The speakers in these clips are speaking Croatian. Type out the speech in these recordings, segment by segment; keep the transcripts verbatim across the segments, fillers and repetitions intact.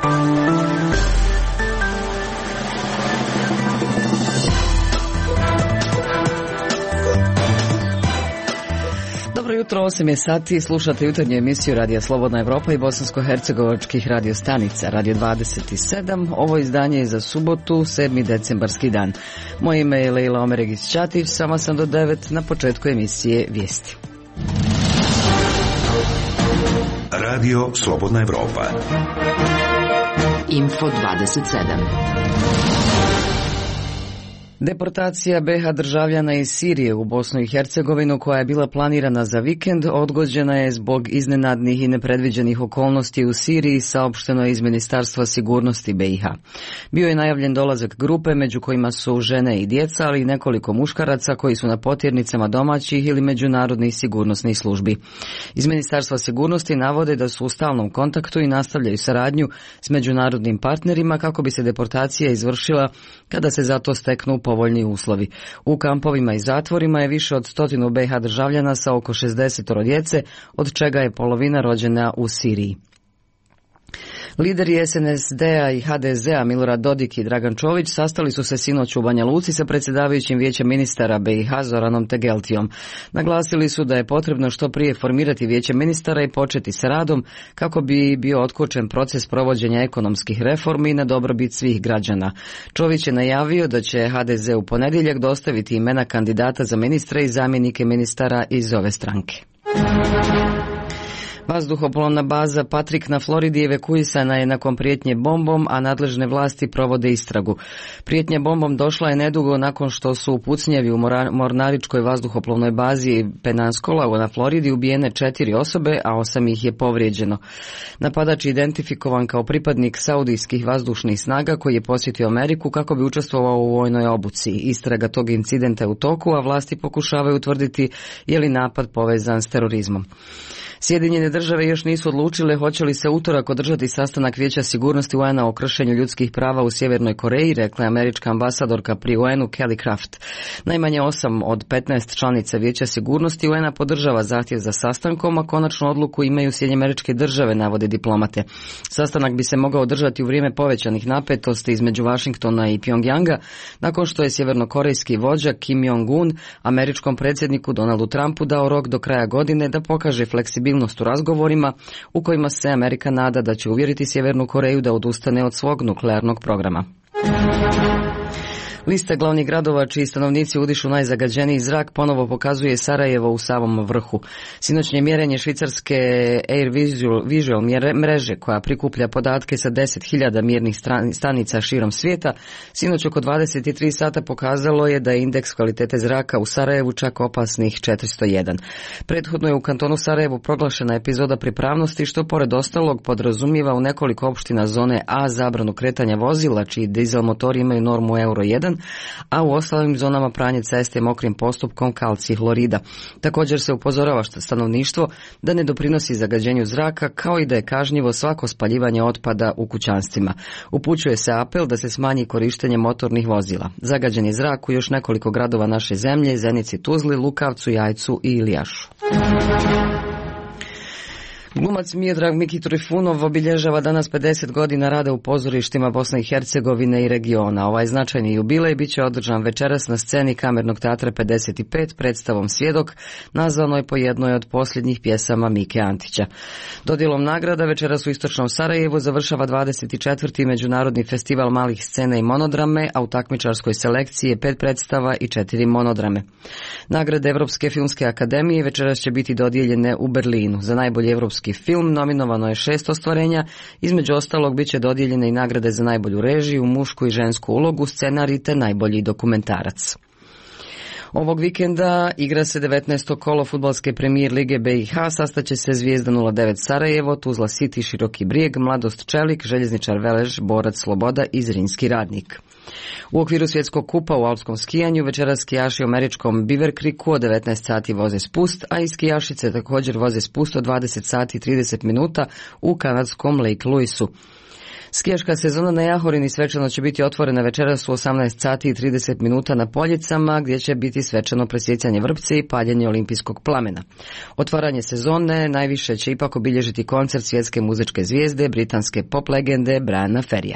Jutro, osam je sati, slušate jutarnju emisiju Radija Slobodna Evropa i bosansko-hercegovačkih radiostanica, Radio dvadeset sedam. Ovo izdanje je za subotu, sedmi decembarski dan. Moje ime je Lejla Omeregić-Ćativ, sama sam do devet, na početku emisije Vijesti. Radio Slobodna Evropa. Info dvadeset sedam. Deportacija be ha državljana iz Sirije u Bosnu i Hercegovinu, koja je bila planirana za vikend, odgođena je zbog iznenadnih i nepredviđenih okolnosti u Siriji, saopšteno je iz Ministarstva sigurnosti be i ha. Bio je najavljen dolazak grupe, među kojima su žene i djeca, ali i nekoliko muškaraca koji su na potjernicama domaćih ili međunarodnih sigurnosnih službi. Iz Ministarstva sigurnosti navode da su u stalnom kontaktu i nastavljaju saradnju s međunarodnim partnerima kako bi se deportacija izvršila kada se za to steknu povoljni uslovi. U kampovima i zatvorima je više od stotinu be ha državljana sa oko šezdeset djece, od čega je polovina rođena u Siriji. Lideri es en es de-a i ha de ze-a Milorad Dodik i Dragan Čović sastali su se sinoć u Banja Luci sa predsjedavajućim vijećem ministara be i ha Zoranom Tegeltijom. Naglasili su da je potrebno što prije formirati vijeće ministara i početi sa radom kako bi bio otkočen proces provođenja ekonomskih reformi na dobrobit svih građana. Čović je najavio da će ha de ze u ponedjeljak dostaviti imena kandidata za ministre i zamjenike ministara iz ove stranke. Vazduhoplovna baza Patrik na Floridi evakuisana je nakon prijetnje bombom, a nadležne vlasti provode istragu. Prijetnja bombom došla je nedugo nakon što su u pucnjevi u mornaričkoj vazduhoplovnoj bazi Pensacola na Floridi ubijene četiri osobe, a osam ih je povrijeđeno. Napadač je identifikovan kao pripadnik saudijskih vazdušnih snaga koji je posjetio Ameriku kako bi učestvovao u vojnoj obuci. Istraga tog incidenta je u toku, a vlasti pokušavaju utvrditi je li napad povezan s terorizmom. Sjedinjene države još nisu odlučile hoće li se utorak održati sastanak Vijeća sigurnosti u en a o kršenju ljudskih prava u Sjevernoj Koreji, rekla je američka ambasadorka pri u en u Kelly Craft. Najmanje osam od petnaest članica Vijeća sigurnosti u en a podržava zahtjev za sastankom, a konačnu odluku imaju Sjedinjene Američke Države, navode diplomate. Sastanak bi se mogao održati u vrijeme povećanih napetosti između Washingtona i Pjongjanga, nakon što je sjevernokorejski vođa Kim Jong-un američkom predsjedniku Donaldu Trumpu dao rok do kraja godine da pokaže fleksibilnost u razgovorima u kojima se Amerika nada da će uvjeriti Sjevernu Koreju da odustane od svog nuklearnog programa. Lista glavnih gradova čiji stanovnici udišu najzagađeniji zrak ponovo pokazuje Sarajevo u samom vrhu. Sinoćnje mjerenje švicarske Air Visual, Visual mreže, koja prikuplja podatke sa deset hiljada mjernih stanica širom svijeta, sinoć oko dvadeset tri sata pokazalo je da je indeks kvalitete zraka u Sarajevu čak opasnih četiristo jedan. Prethodno je u kantonu Sarajevu proglašena epizoda pripravnosti, što pored ostalog podrazumijeva u nekoliko opština zone A zabranu kretanja vozila čiji dizel motori imaju normu euro jedan, a u ostalim zonama pranje ceste mokrim postupkom kalcij hlorida. Također se upozorava stanovništvo da ne doprinosi zagađenju zraka, kao i da je kažnjivo svako spaljivanje otpada u kućanstvima. Upućuje se apel da se smanji korištenje motornih vozila. Zagađen je zrak u još nekoliko gradova naše zemlje: Zenici, Tuzli, Lukavcu, Jajcu i Ilijašu. Glumac Miodrag Miki Trifunov obilježava danas pedeset godina rada u pozorištima Bosne i Hercegovine i regiona. Ovaj značajni jubilej bit će održan večeras na sceni Kamernog teatra pedeset pet predstavom Svjedok, nazvanoj po jednoj od posljednjih pjesama Mike Antića. Dodjelom nagrada večeras u istočnom Sarajevu završava dvadeset četvrti Međunarodni festival malih scena i monodrame, a u takmičarskoj selekciji je pet predstava i četiri monodrame. Nagrade Evropske filmske akademije večeras će biti dodijeljene u Berlinu. Za najbolji evropski film nominovano je šest ostvarenja, između ostalog bit će dodijeljene i nagrade za najbolju režiju, mušku i žensku ulogu, scenarij te najbolji dokumentarac. Ovog vikenda igra se devetnaesto kolo fudbalske premijer lige be i ha, sastaće se Zvijezda nula devet Sarajevo, Tuzla City, Široki Brijeg, Mladost Čelik, Željezničar Velež, Borac Sloboda i Zrinski Radnik. U okviru svjetskog kupa u alpskom skijanju večeras skijaši u američkom Beaver Creeku od devetnaest sati voze spust, a i skijašice također voze spust od dvadeset sati i trideset minuta u kanadskom Lake Lewisu. Skijaška sezona na Jahorini svečano će biti otvorena večeras u osamnaest sati i trideset minuta na Poljicama, gdje će biti svečano presjecanje vrpci i paljenje olimpijskog plamena. Otvaranje sezone najviše će ipak obilježiti koncert svjetske muzičke zvijezde, britanske pop legende Briana Ferrya.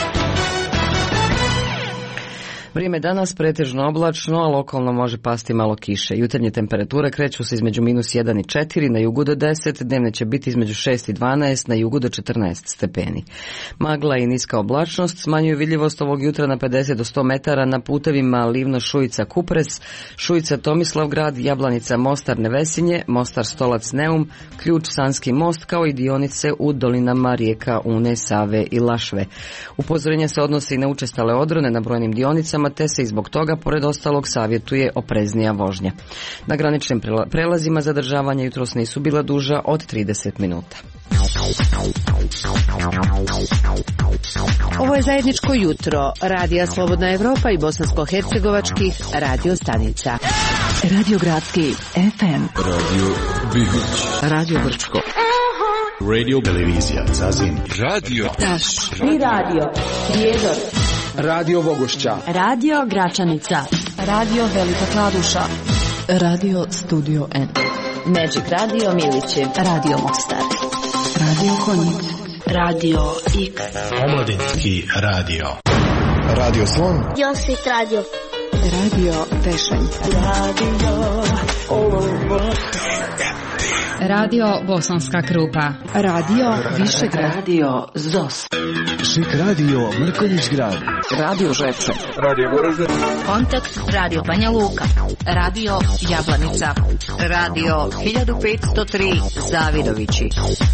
Vrijeme danas pretežno oblačno, a lokalno može pasti malo kiše. Jutarnje temperature kreću se između minus jedan i četiri, na jugu do deset, dnevne će biti između šest i dvanaest, na jugu do četrnaest stepeni. Magla i niska oblačnost smanjuju vidljivost ovog jutra na pedeset do sto metara na putevima Livno, Šujica, Kupres, Šujica, Tomislavgrad, Jablanica, Mostar, Nevesinje, Mostar, Stolac, Neum, Ključ, Sanski most, kao i dionice u dolinama rijeka Une, Save i Lašve. Upozorenja se odnose i na učestale odrone na brojnim dionicama, te se i zbog toga, pored ostalog, savjetuje opreznija vožnja. Na graničnim prelazima zadržavanja jutros nisu bila duža od trideset minuta. Ovo je zajedničko jutro Radija Slobodna Evropa i bosansko-hercegovačkih radio stanica. Radio Gradski F M, Radio Bihoć, Radio Brčko, Radio Televizija Zazin, Radio Taš i Radio Prijedor, Radio Vogošća, Radio Gračanica, Radio Velika Kladuša, Radio Studio N, Magic Radio Milići, Radio Mostar, Radio Konjic, Radio X, Omladinski radio, Radio Slon, Josit Radio, Radio Tešanj, Radio Olovo, Radio Bosanska Krupa, Radio Višegrad, Radio Zos, Šik Radio Mrkonjić Grad, Radio Žepče, Radio Goražde, Kontakt Radio Banja Luka, Radio Jablanica, Radio hiljadu petsto tri Zavidovići.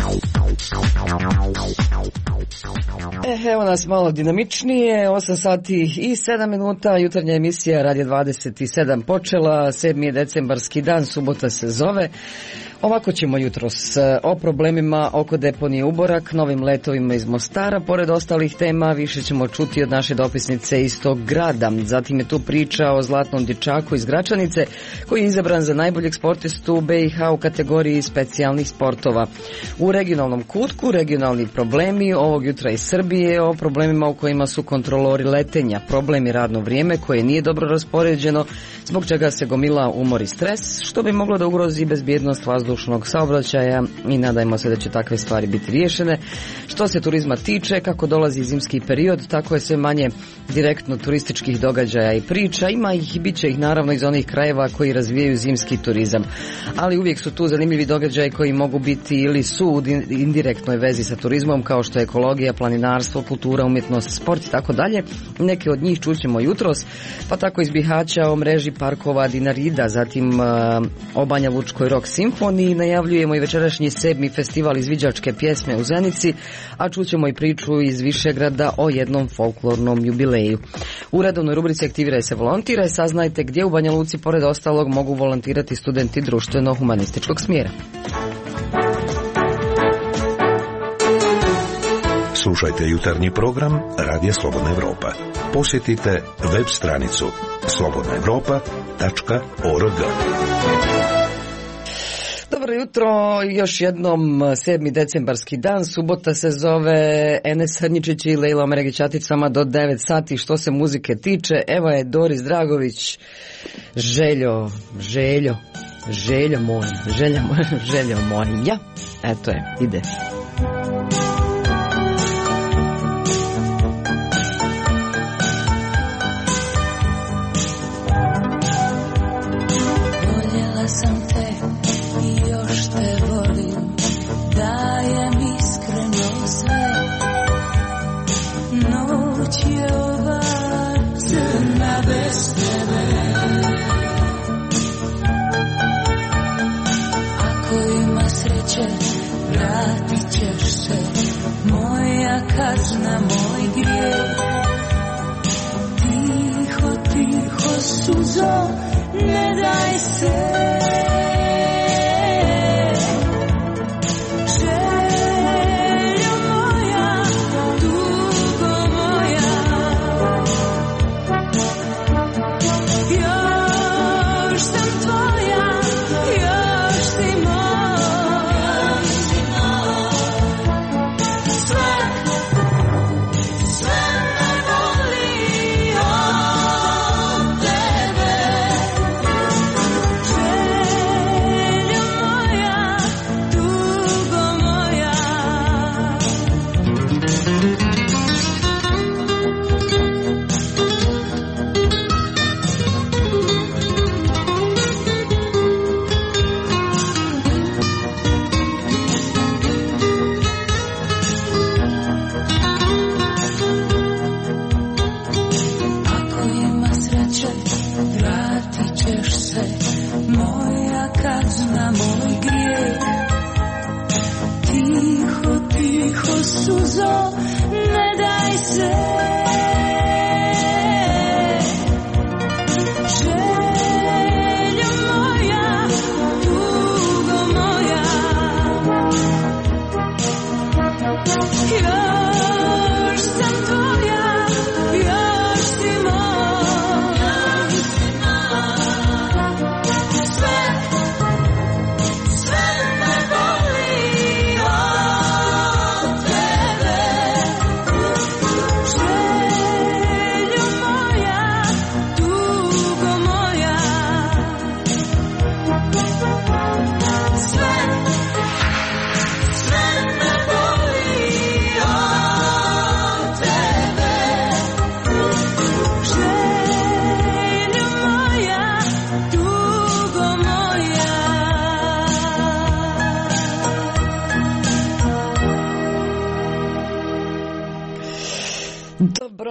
E, evo nas malo dinamičnije, osam sati i sedam minuta, jutarnja emisija Radio dvadeset sedam počela, sedmi decembarski dan, subota se zove. Ovako ćemo jutros o problemima oko deponije Uborak, novim letovima iz Mostara, pored ostalih tema više ćemo čuti od naše dopisnice iz tog grada. Zatim je tu priča o zlatnom dječaku iz Gračanice koji je izabran za najboljeg sportistu B i H u kategoriji specijalnih sportova. U regionalnom kutku regionalni problemi ovog jutra iz Srbije, o problemima u kojima su kontrolori letenja, problem i radno vrijeme koje nije dobro raspoređeno, zbog čega se gomila umor i stres, što bi moglo da ugrozi bezbjednost vazdušnog saobraćaja i nadajmo se da će takve stvari biti riješene. Što se turizma tiče, kako dolazi zimski period, tako je sve manje direktno turističkih događaja i priča. Ima ih i bit će ih naravno iz onih krajeva koji razvijaju zimski turizam. Ali uvijek su tu zanimljivi događaji koji mogu biti ili su u indirektnoj vezi sa turizmom, kao što je ekologija, planinarstvo, kultura, umjetnost, sport i tako dalje. Neke od njih čućemo jutros, pa tako iz Bihaća o mreži parkova Dinarida, zatim uh, o Banja Lučkoj rock simfoniji. Najavljujemo i večerašnji sedmi festival izviđačke pjesme u Zenici, a čućemo i priču iz Višegrada o jednom folklornom jubileju. U redovnoj rubrici Aktiviraj se volontiraj saznajte gdje u Banja Luci pored ostalog mogu volontirati studenti društveno-humanističkog smjera. Slušajte jutarnji program Radija Slobodna Evropa. Posjetite web stranicu slobodna evropa tačka org. Dobro jutro, još jednom sedmi decembarski dan, subota se zove, Enes Hrničić i Lejla Omeregić-Atić s vama do devet sati. Što se muzike tiče, evo je Doris Dragović, Željo, Željo, Željo moj, Željo moj, Željo moja, eto je, ide. Vratit ćeš se, moja kazna, moj grijeh. Tiho, tiho, suzo, ne daj se.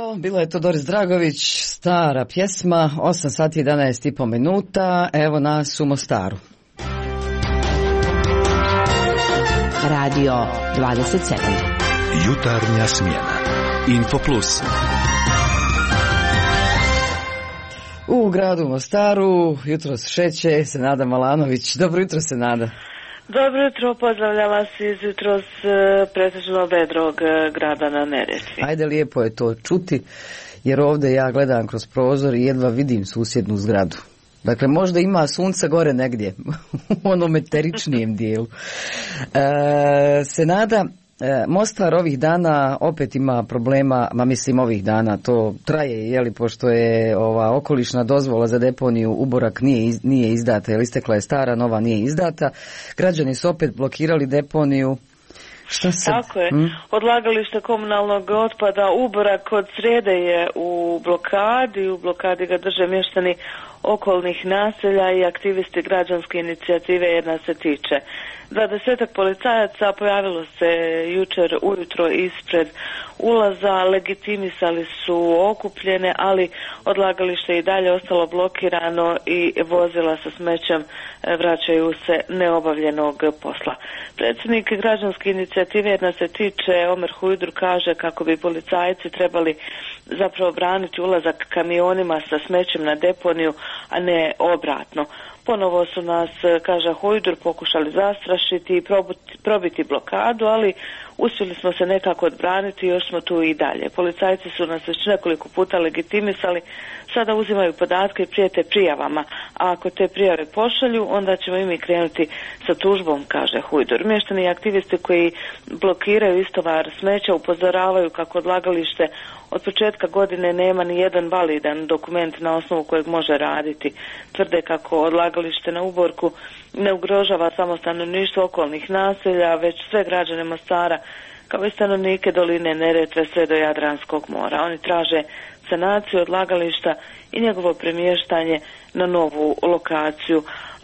Evo, bila je to Doris Dragović, stara pjesma, osam sati jedanaest i po minuta, evo nas u Mostaru. Radio dvadeset sedam. Jutarnja smjena. Info Plus. U gradu Mostaru jutros šeće Senada Malanović. Dobro jutro, Senada. Dobro jutro, pozdravljala si iz jutros pretežno vedrog grada na Neretvi. Ajde, lijepo je to čuti, jer ovdje ja gledam kroz prozor i jedva vidim susjednu zgradu. Dakle, možda ima sunce gore negdje, u onom eteričnijem dijelu. E, Senada, e, Mostar ovih dana opet ima problema, ma mislim ovih dana, to traje, jeli, pošto je ova okolišna dozvola za deponiju Uborak nije, iz, nije izdata, jer istekla je stara, nova nije izdata. Građani su opet blokirali deponiju. Šta se? Tako je. Hmm? Odlagalište komunalnog otpada Uborak od srijede je u blokadi. U blokadi ga drže mještani okolnih naselja i aktivisti građanske inicijative Jedna se tiče. Dvadesetak policajaca pojavilo se jučer ujutro ispred ulaza, legitimisali su okupljene, ali odlagalište je i dalje ostalo blokirano i vozila sa smećem vraćaju se neobavljenog posla. Predsjednik građanske inicijative Jedna se tiče, Omer Hujdur, kaže kako bi policajci trebali zapravo braniti ulazak kamionima sa smećem na deponiju, a ne obratno. Ponovo su nas, kaže Hujdur, pokušali zastrašiti i probiti, probiti blokadu, ali uspjeli smo se nekako odbraniti i još smo tu i dalje. Policajci su nas već nekoliko puta legitimisali, sada uzimaju podatke i prijete prijavama, a ako te prijave pošalju, onda ćemo i mi krenuti sa tužbom, kaže Hujdur. Mještani i aktivisti koji blokiraju istovar smeća upozoravaju kako odlagalište od početka godine nema ni jedan validan dokument na osnovu kojeg može raditi. Tvrde kako odlagalište na Uborku ne ugrožava samo stanovništvo okolnih naselja, već sve građane Mostara, kao i stanovnike doline Neretve sve do Jadranskog mora. Oni traže sanaciju odlagališta i njegovo premještanje na novu lokaciju.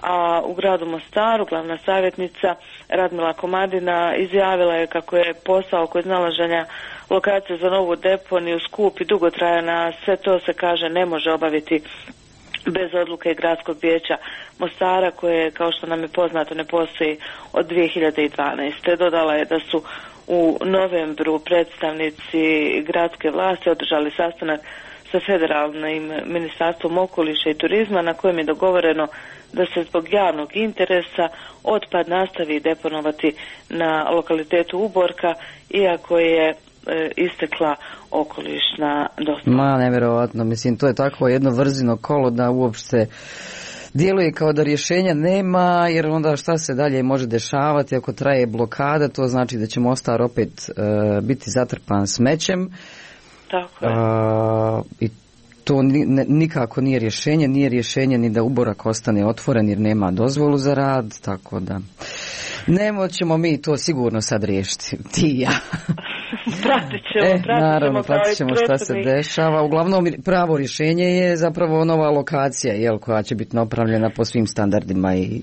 A u gradu Mostaru glavna savjetnica Radmila Komadina izjavila je kako je posao kod nalaženja lokacije za novu deponiju skup i dugotrajan, a sve to se, kaže, ne može obaviti bez odluke gradskog vijeća Mostara, koje, kao što nam je poznato, ne postoji od dvije hiljade dvanaeste. Dodala je da su u novembru predstavnici gradske vlasti održali sastanak sa federalnim ministarstvom okoliša i turizma, na kojem je dogovoreno da se zbog javnog interesa otpad nastavi deponovati na lokalitetu Uborka, iako je e, istekla okolišna dozvola. Ma, nevjerovatno, mislim, to je tako jedno vrzino kolo da uopšte djeluje kao da rješenja nema, jer onda šta se dalje može dešavati ako traje blokada, to znači da će Mostar opet e, biti zatrpan smećem. Tako je. A, i to ni, ne, nikako nije rješenje, nije rješenje ni da Uborak ostane otvoren jer nema dozvolu za rad, tako da ne moćemo mi to sigurno sad riješiti, ti i ja. Pratit ćemo, e, pratit naravno, ćemo, pratit ćemo šta se dešava. Uglavnom, pravo rješenje je zapravo nova lokacija, jel, koja će biti napravljena po svim standardima i...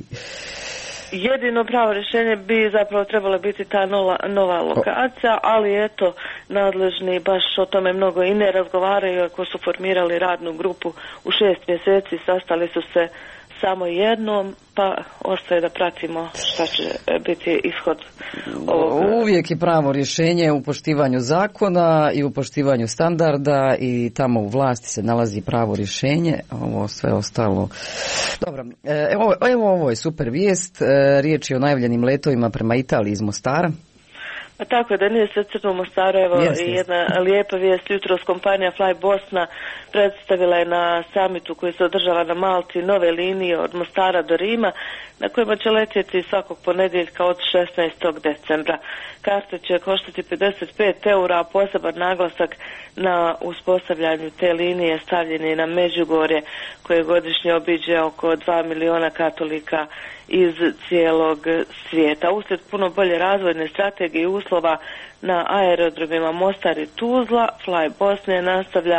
Jedino pravo rješenje bi zapravo trebala biti ta nova, nova lokacija, ali eto, nadležni baš o tome mnogo i ne razgovaraju, ako su formirali radnu grupu u šest mjeseci, sastali su se samo jednom, pa ostaje da pratimo šta će biti ishod ovog. Uvijek je pravo rješenje u poštivanju zakona i u poštivanju standarda i tamo u vlasti se nalazi pravo rješenje, ovo sve ostalo. Dobro, evo, evo ovo je super vijest, riječ je o najavljenim letovima prema Italiji iz Mostara. Pa tako je, da nije sve crno u Mostaru, evo yes, i jedna yes. lijepa vijest. Jutros kompanija Fly Bosna predstavila je na samitu koji se održava na Malti nove linije od Mostara do Rima, na kojima će letjeti svakog ponedjeljka od šesnaestog decembra. Karte će koštati pedeset pet eura, a poseban naglasak na uspostavljanju te linije stavljen je na Međugorje, koje godišnje obiđe oko dva miliona katolika iz cijelog svijeta. Uslijed puno bolje razvojne strategije i uslova na aerodromima Mostar i Tuzla, Fly Bosne nastavlja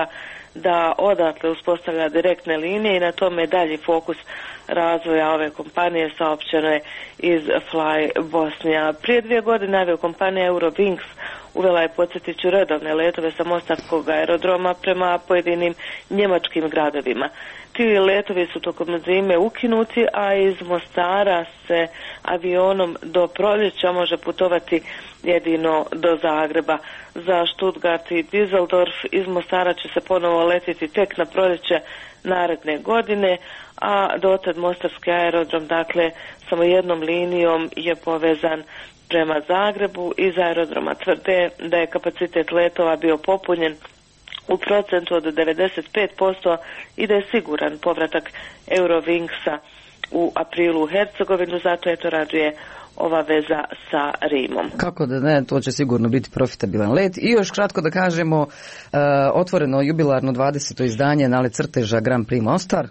da odatle uspostavlja direktne linije i na tome je dalji fokus razvoja ove kompanije, saopćeno je iz Fly Bosnija. Prije dvije godine aviokompanija Eurowings uvela je, podsjetit ću, redovne letove sa mostarskog aerodroma prema pojedinim njemačkim gradovima. Ti letovi su tokom zime ukinuti, a iz Mostara se avionom do proljeća može putovati jedino do Zagreba. Za Stuttgart i Düsseldorf iz Mostara će se ponovo letiti tek na proljeće naredne godine, a dotad mostarski aerodrom, dakle, samo jednom linijom je povezan prema Zagrebu. Iz aerodroma tvrde da je kapacitet letova bio popunjen u procentu od devedeset pet posto i da je siguran povratak Eurowingsa u aprilu u Hercegovinu, zato je to raduje ova veza sa Rimom. Kako da ne, to će sigurno biti profitabilan let. I još kratko da kažemo, uh, otvoreno jubilarno dvadeseto izdanje Nale Crteža Grand Prix Mostar.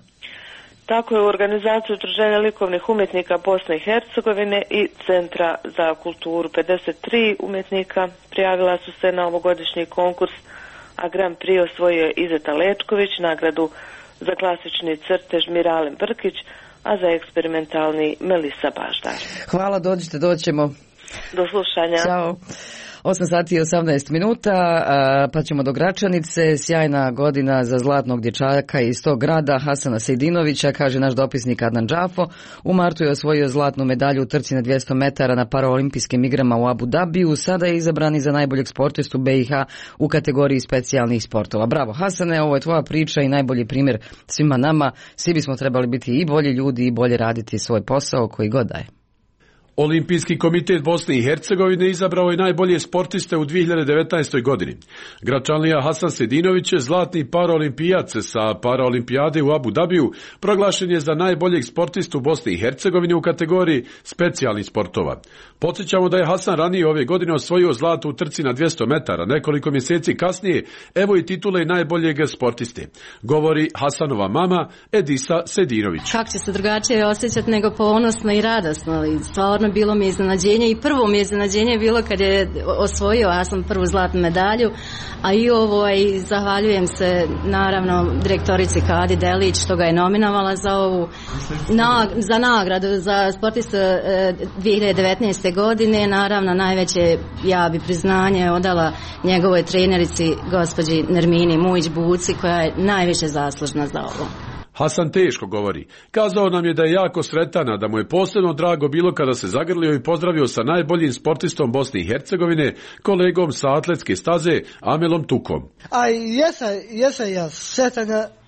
Tako je, u organizaciju Udruženja likovnih umjetnika Bosne i Hercegovine i Centra za kulturu. pedeset tri umjetnika prijavila su se na ovogodišnji konkurs, a Grand Prix osvojio je Izeta Lečković, nagradu za klasični crtež Miralem Brkić, a za eksperimentalni Melisa Baždar. Hvala, dođite, doćemo. Do slušanja. Ćao. osam sati i osamnaest minuta, pa ćemo do Gračanice. Sjajna godina za zlatnog dječaka iz tog grada, Hasana Sejdinovića, kaže naš dopisnik Adnan Džafo. U martu je osvojio zlatnu medalju u trci na dvjesto metara na paraolimpijskim igrama u Abu Dhabiju. Sada je izabran i za najboljeg sportistu B i H u kategoriji specijalnih sportova. Bravo Hasane, ovo je tvoja priča i najbolji primjer svima nama. Svi bismo trebali biti i bolji ljudi i bolje raditi svoj posao koji god daje. Olimpijski komitet Bosne i Hercegovine izabrao je najbolje sportiste u dvije hiljade devetnaestoj godini. Gračanlija Hasan Sejdinović je zlatni paraolimpijac sa paraolimpijade u Abu Dhabiju, proglašen je za najboljeg sportistu Bosne i Hercegovine u kategoriji specijalnih sportova. Podsjećamo da je Hasan ranije ove godine osvojio zlato u trci na dvjesto metara, nekoliko mjeseci kasnije evo i titule najboljeg sportiste. Govori Hasanova mama Edisa Sejdinović. Kako će se drugačije osjećati nego ponosno i radosno, ali stvarno bilo mi je iznenađenje i prvo mi je iznenađenje bilo kad je osvojio, ja sam prvu zlatnu medalju, a i ovo i zahvaljujem se naravno direktorici Kadi Delić što ga je nominovala za ovu na, za nagradu za sportistu e, dvije hiljade devetnaeste godine. Naravno najveće ja bi priznanje odala njegovoj trenerici gospođi Nermini Mujić-Buci koja je najviše zaslužna za ovo. Hasan teško govori. Kazao nam je da je jako sretan, a da mu je posebno drago bilo kada se zagrlio i pozdravio sa najboljim sportistom Bosne i Hercegovine, kolegom sa atletske staze Amelom Tukom. A jesam, jesam ja sretan,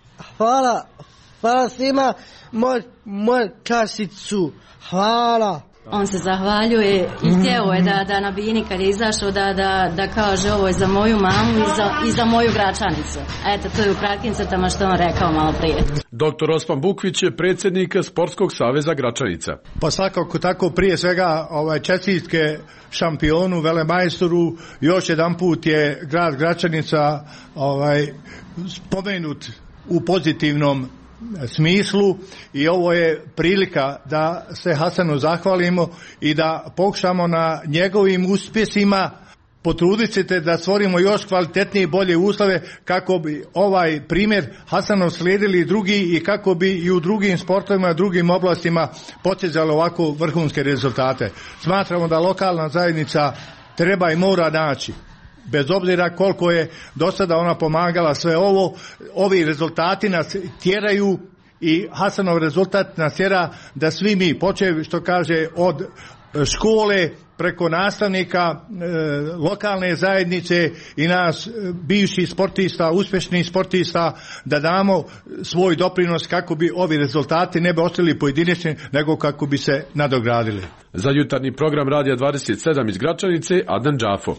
hvala, hvala svima, moj, moj kasicu, hvala. On se zahvaljuje i htjeo je da, da na bini kad je izašao da, da, da kaže ovo je za moju mamu i za, i za moju Gračanicu. Eto, to je u kratkim crtama što on rekao malo prije. Doktor Osman Bukvić je predsjednik Sportskog saveza Gračanica. Pa svakako tako prije svega ovaj, čestitke šampionu, velemajstoru, još jedan put je grad Gračanica ovaj, spomenut u pozitivnom smislu i ovo je prilika da se Hasanu zahvalimo i da pokušamo na njegovim uspjesima potrudit ćete da stvorimo još kvalitetnije i bolje uslove kako bi ovaj primjer Hasanov slijedili i drugi i kako bi i u drugim sportovima, drugim oblastima postizali ovako vrhunske rezultate. Smatramo da lokalna zajednica treba i mora naći, bez obzira koliko je do sada ona pomagala sve ovo, ovi rezultati nas tjeraju i Hasanov rezultat nas tjera da svi mi, počev što kaže od škole preko nastavnika, e, lokalne zajednice i nas bivših sportista, uspješnih sportista, da damo svoj doprinos kako bi ovi rezultati ne bi ostali pojedinačni, nego kako bi se nadogradili. Za jutarnji program Radija dvadeset sedam iz Gračanice, Adnan Džafo.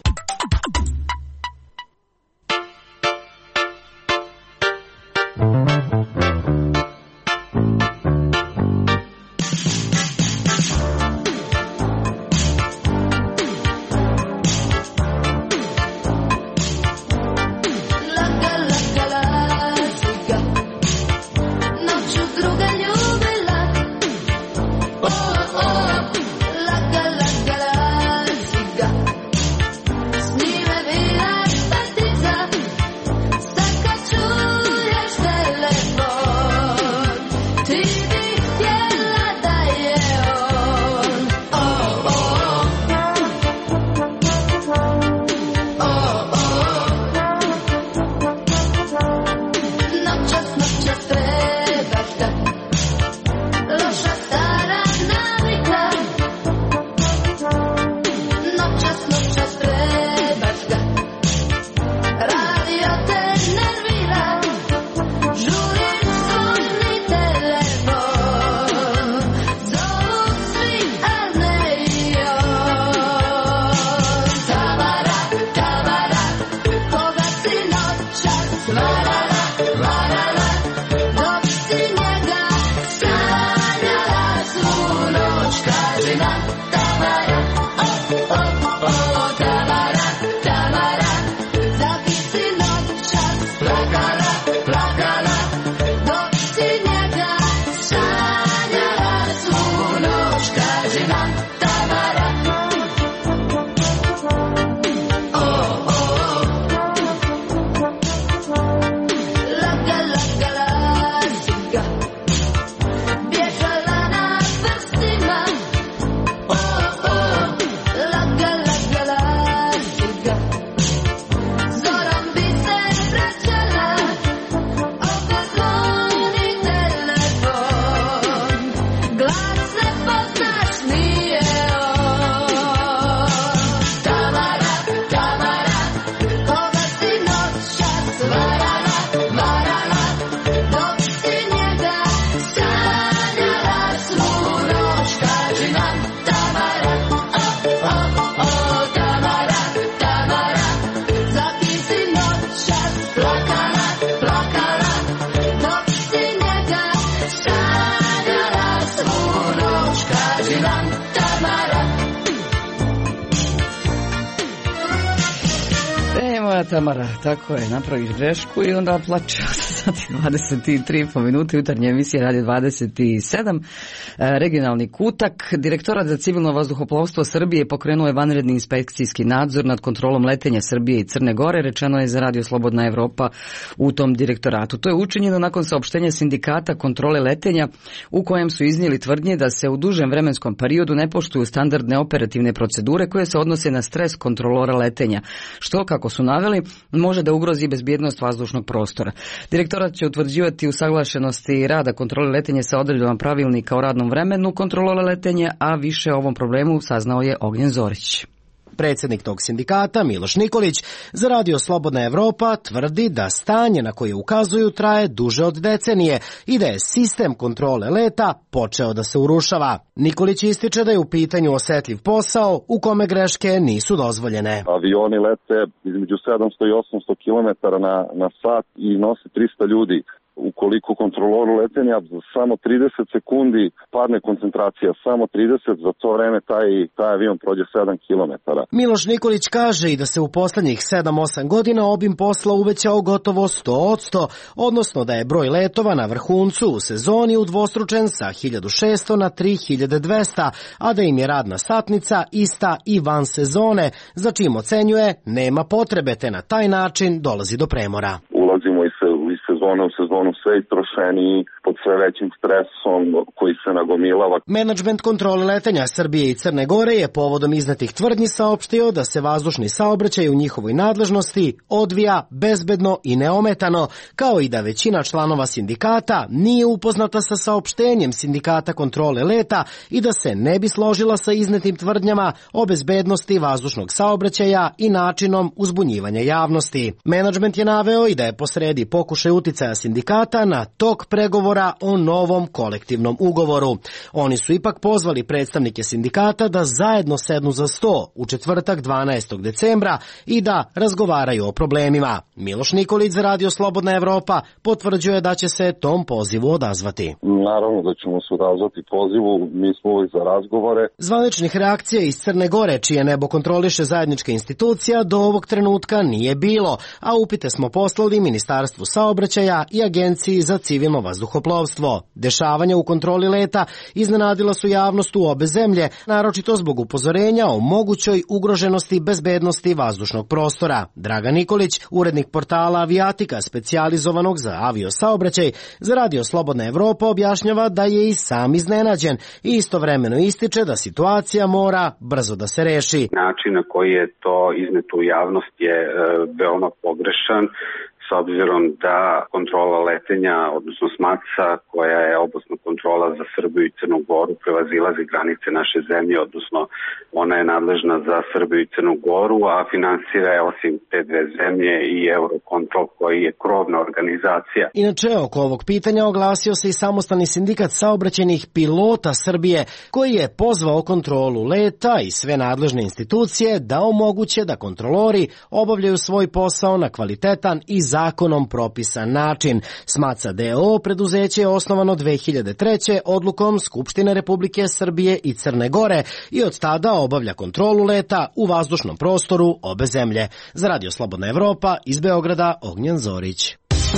moja Tamara, tako je, napraviš grešku i onda plače. Sati dvadeset tri i po minute, jutarnje emisije Radio dvadeset sedam, regionalni kutak. Direktorat za civilno vazduhoplovstvo Srbije pokrenuo je vanredni inspekcijski nadzor nad kontrolom letenja Srbije i Crne Gore, rečeno je za Radio Slobodna Evropa u tom direktoratu. To je učinjeno nakon saopštenja sindikata kontrole letenja u kojem su iznijeli tvrdnje da se u dužem vremenskom periodu ne poštuju standardne operativne procedure koje se odnose na stres kontrolora letenja, što, kako su naveli, može da ugrozi bezbjednost vazdušnog prostora. Direktorat će utvrđivati usaglašenosti rada kontrole letenja sa odredbama pravilnika o radnom vremenu kontrolora letenja, a više o ovom problemu saznao je Ognjen Zorić. Predsjednik tog sindikata, Miloš Nikolić, za Radio Slobodna Evropa tvrdi da stanje na koje ukazuju traje duže od decenije i da je sistem kontrole leta počeo da se urušava. Nikolić ističe da je u pitanju osetljiv posao u kome greške nisu dozvoljene. Avioni lete između sedamsto i osamsto kilometara na, na sat i nose trista ljudi. Ukoliko kontroloru letenja za samo trideset sekundi padne koncentracija, samo trideset, za to vreme taj, taj avion prođe sedam kilometara. Miloš Nikolić kaže i da se u poslednjih sedam osam godina obim posla uvećao gotovo sto posto, odnosno da je broj letova na vrhuncu u sezoni udvostručen sa hiljadu šesto na tri hiljade dvesta, a da im je radna satnica ista i van sezone, za čim ocenjuje nema potrebe, te na taj način dolazi do premora. Ulazimo i se iz sezone u sezonu sve istrošeni, pod sve većim stresom koji se nagomilava. Menadžment kontrole letenja Srbije i Crne Gore je povodom iznetih tvrdnji saopštio da se vazdušni saobraćaj u njihovoj nadležnosti odvija bezbedno i neometano, kao i da većina članova sindikata nije upoznata sa saopštenjem sindikata kontrole leta i da se ne bi složila sa iznetim tvrdnjama o bezbednosti vazdušnog saobraćaja i načinom uzbunjivanja javnosti. Menadžment je naveo i da je posredi pokušaj uticaja sindikata na tok pregovora o novom kolektivnom ugovoru. Oni su ipak pozvali predstavnike sindikata da zajedno sednu za sto u četvrtak dvanaestog decembra i da razgovaraju o problemima. Miloš Nikolić za Radio Slobodna Evropa potvrđuje da će se tom pozivu odazvati. Naravno da ćemo se odazvati pozivu, mi smo uvijek za razgovore. Zvaničnih reakcija iz Crne Gore, čije nebo kontroliše zajednička institucija, do ovog trenutka nije bilo, a upite smo poslali Ministarstvu saobraćaja i Agenciji za civilno vazduhoplovstvo. Dešavanja u kontroli leta iznenadila su javnost u obe zemlje, naročito zbog upozorenja o mogućoj ugroženosti bezbednosti vazdušnog prostora. Dragan Nikolić, urednik portala Avijatika, specijalizovanog za avio saobraćaj, za Radio Slobodna Evropa objašnjava da je i sam iznenađen i istovremeno ističe da situacija mora brzo da se reši. Način na koji je to izneto u javnost je e, veoma pogrešan, s obzirom da kontrola letenja, odnosno SMATSA, koja je oblasna kontrola za Srbiju i Crnu Goru, prevazilazi granice naše zemlje, odnosno ona je nadležna za Srbiju i Crnu Goru, a finansira je osim te dve zemlje i Eurocontrol, koji je krovna organizacija. Inače, oko ovog pitanja oglasio se i samostalni sindikat saobraćajnih pilota Srbije, koji je pozvao kontrolu leta i sve nadležne institucije da omoguće da kontrolori obavljaju svoj posao na kvalitetan i zakonom propisan način. SMATSA D O O preduzeće je osnovano dve hiljade treće odlukom Skupštine Republike Srbije i Crne Gore i od tada obavlja kontrolu leta u vazdušnom prostoru obe zemlje. Za Radio Slobodna Evropa iz Beograda, Ognjen Zorić.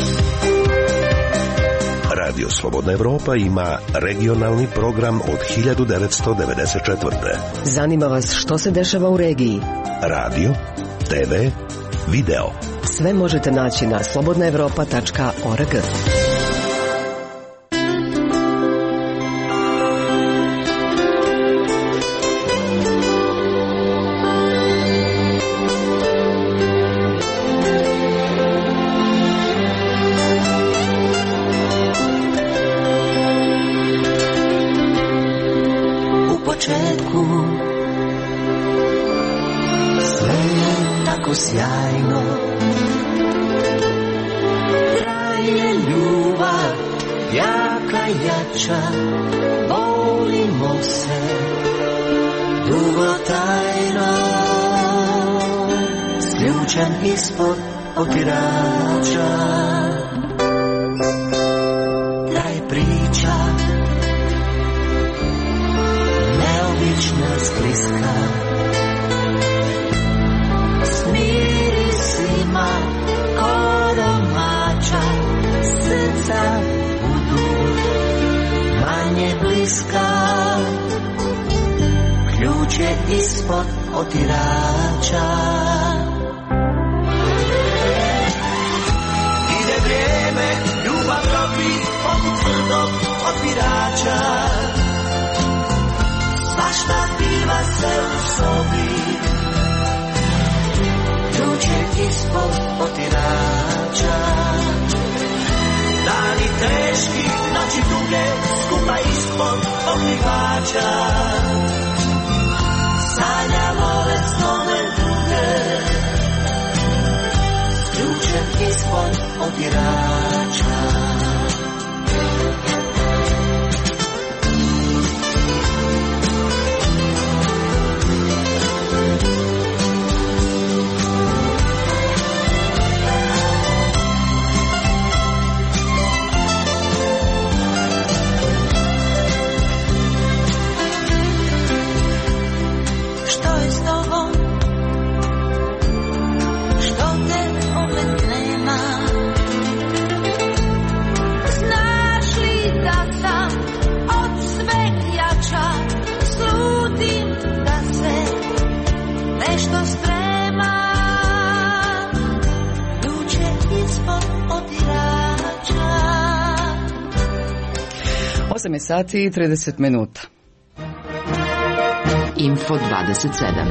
Radio Slobodna Evropa ima regionalni program od hiljadu devetsto devedeset četvrte. Zanima vas što se dešava u regiji? Radio, te ve, video. Sve možete naći na slobodna evropa tačka org. U početku sve je tako sjajno, traje ljubav, jaka jača, volimo se dugo tajno, sključen ispod otirača. Traje priča, neobična, skliska, smiri si vruće ispod otirača. Ide vrijeme, ljubav robi poput tvrdog otpirača. Svašta biva se u sobi, vruće ispod otirača. Dani teški, noći duge, skupa ispod pokrivača. Sanjamo ove snove duge, ključem ispod otirača. osam sati i trideset minuta. Info dvadeset sedam.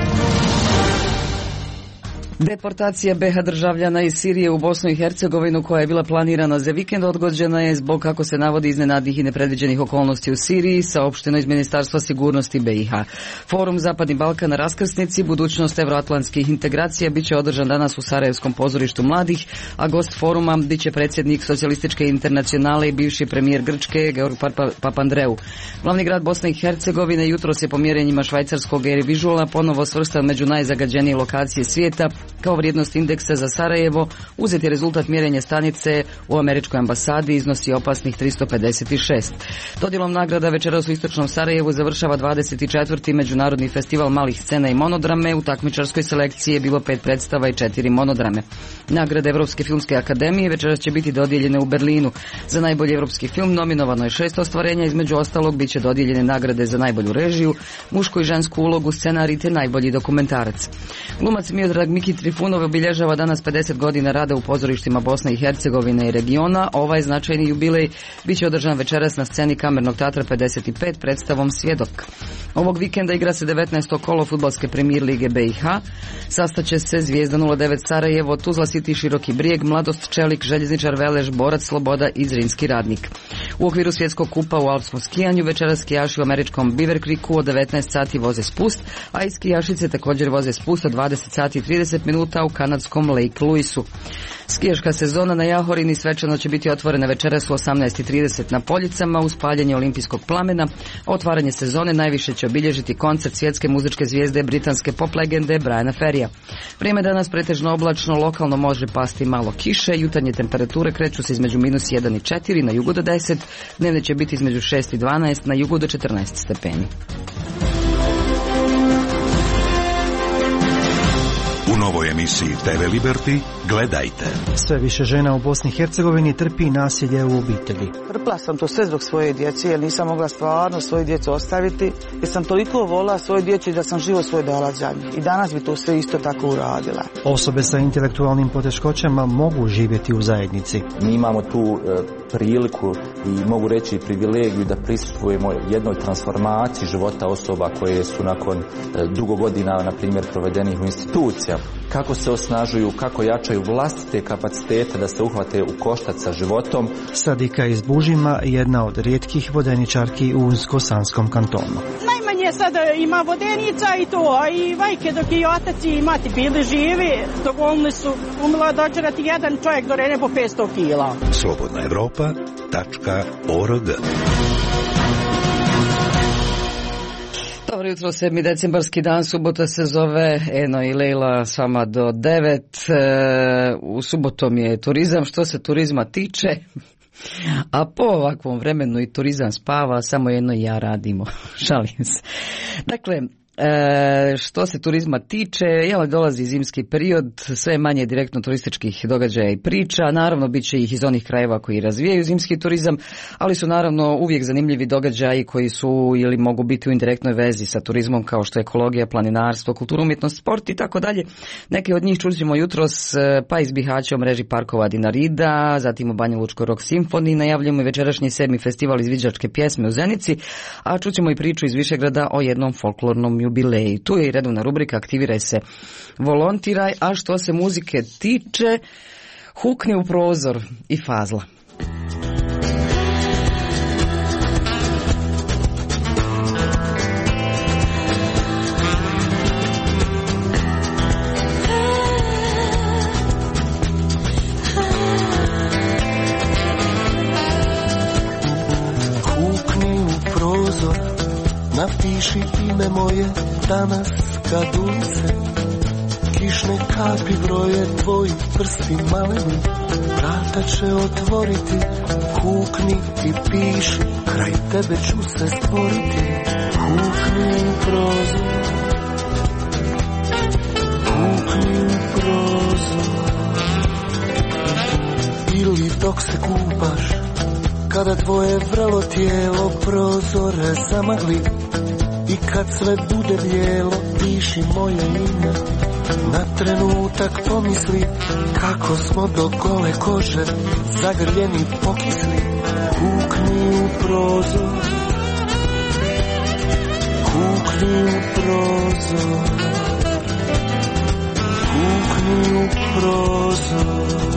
Deportacija be ha državljana iz Sirije u Bosnu i Hercegovinu koja je bila planirana za vikend odgođena je zbog, kako se navodi, iznenadnih i nepredviđenih okolnosti u Siriji, saopšteno iz Ministarstva sigurnosti be i ha. Forum Zapadni Balkan na raskrsnici, budućnost evroatlantskih integracija, bit će održan danas u Sarajevskom pozorištu mladih, a gost foruma bit će predsjednik Socijalističke internacionale i bivši premijer Grčke Georg Papandreou. Glavni grad Bosne i Hercegovine jutros je po mjerenjima švajcarskog Eurovižula ponovo svrstan među najzagađenije lokacije svijeta. Kao vrijednost indeksa za Sarajevo uzet je rezultat mjerenja stanice u američkoj ambasadi, iznosi opasnih tristo pedeset šest. Dodjelom nagrada večeras u istočnom Sarajevu završava dvadeset četvrti Međunarodni festival malih scena i monodrame. U takmičarskoj selekciji je bilo pet predstava i četiri monodrame. Nagrade Evropske filmske akademije večeras će biti dodijeljene u Berlinu. Za najbolji evropski film nominovano je šest ostvarenja, između ostalog bit će dodijeljene nagrade za najbolju režiju, mušku i žensku ulogu, scenarij te najbolji dokumentarac. Glumac Miodrag Miki Trifunov obilježava danas pedeset godina rada u pozorištima Bosne i Hercegovine i regiona. Ovaj značajni jubilej bit će održan večeras na sceni Kamernog teatra pedeset pet predstavom Svjedok. Ovog vikenda igra se devetnaesto kolo fudbalske premijer lige be i ha. Sastaće se Zvijezda nula devet Sarajevo, Tuzla City Široki Brijeg, Mladost Čelik, Željezničar Velež, Borac Sloboda i Zrinski Radnik. U okviru svjetskog kupa u alpskom skijanju večeras skijaši u američkom Beaver Creeku od devetnaest sati voze spust, a i skijašice također voze spust od dvadeset sati i trideset minuta u kanadskom Lake Louisu. Skijaška sezona na Jahorini svečano će biti otvorena večeras u osamnaest i trideset na Poljicama uz paljenje olimpijskog plamena. Otvaranje sezone najviše će obilježiti koncert svjetske muzičke zvijezde britanske pop legende Briana Ferrya. Vrijeme danas pretežno oblačno, lokalno može pasti malo kiše, jutarnje temperature kreću se između minus jedan i četiri, na jugu do deset, dnevne će biti između šest i dvanaest, na jugu do četrnaest stepeni. U novoj emisiji te ve Liberty gledajte. Sve više žena u Bosni i Hercegovini trpi nasilje u obitelji. Trpila sam to sve zbog svoje djece jer nisam mogla stvarno svoju djecu ostaviti jer sam toliko volila svoju djecu da sam život svoj dala za njih. I danas bi to sve isto tako uradila. Osobe sa intelektualnim poteškoćama mogu živjeti u zajednici. Mi imamo tu e, priliku i mogu reći privilegiju da prisustvujemo jednoj transformaciji života osoba koje su nakon e, dugo godina, na primjer, provedenih u institucijama. Kako se osnažuju, kako jačaju vlastite kapacitete da se uhvate u koštac sa životom. Sadika iz Bužima, jedna od rijetkih vodeničarki u Unsko-Sanskom kantonu. Najmanje sada ima vodenica i to, a i vajke dok i otac i mati bili živi, dovoljni su umila dođerati jedan čovjek do nebo petsto kila. slobodna evropa tačka org. Dobro jutro, sedmi decembarski dan, subota se zove, Eno i Lejla s vama do devet, e, u subotom je turizam, što se turizma tiče, a po ovakvom vremenu i turizam spava, samo jedno i ja radimo, šalim se. Dakle, E, što se turizma tiče, evo dolazi zimski period, sve manje direktno turističkih događaja i priča, naravno bit će ih iz onih krajeva koji razvijaju zimski turizam, ali su naravno uvijek zanimljivi događaji koji su ili mogu biti u indirektnoj vezi sa turizmom, kao što je ekologija, planinarstvo, kultura, umjetnost, sport i tako dalje. Neke od njih čućemo jutros, pa iz Bihaća o mreži parkova Dinarida, zatim u Banja Lučkoj rock simfoniji, najavljujemo i večerašnji sedmi festival izviđačke pjesme u Zenici, a čućemo i priču iz Višegrada o jednom folklornom jubileji. Tu je i redovna rubrika Aktiviraj se, volontiraj, a što se muzike tiče, hukni u prozor i Fazla. Hukni u prozor, napiši ime moje danas kad ulice kišne kapi broje, tvoji prsti maleni vrata će otvoriti. Hukni i piši, kraj tebe ću se stvoriti. Hukni u prozor, hukni u prozor. Ili dok se kupaš, kada tvoje vrelo tijelo prozore zamagli, i kad sve bude bijelo, piši moje ime. Na trenutak pomisli kako smo do gole kože zagrljeni pokisli. Hukni u prozor, hukni u prozor, hukni u prozor.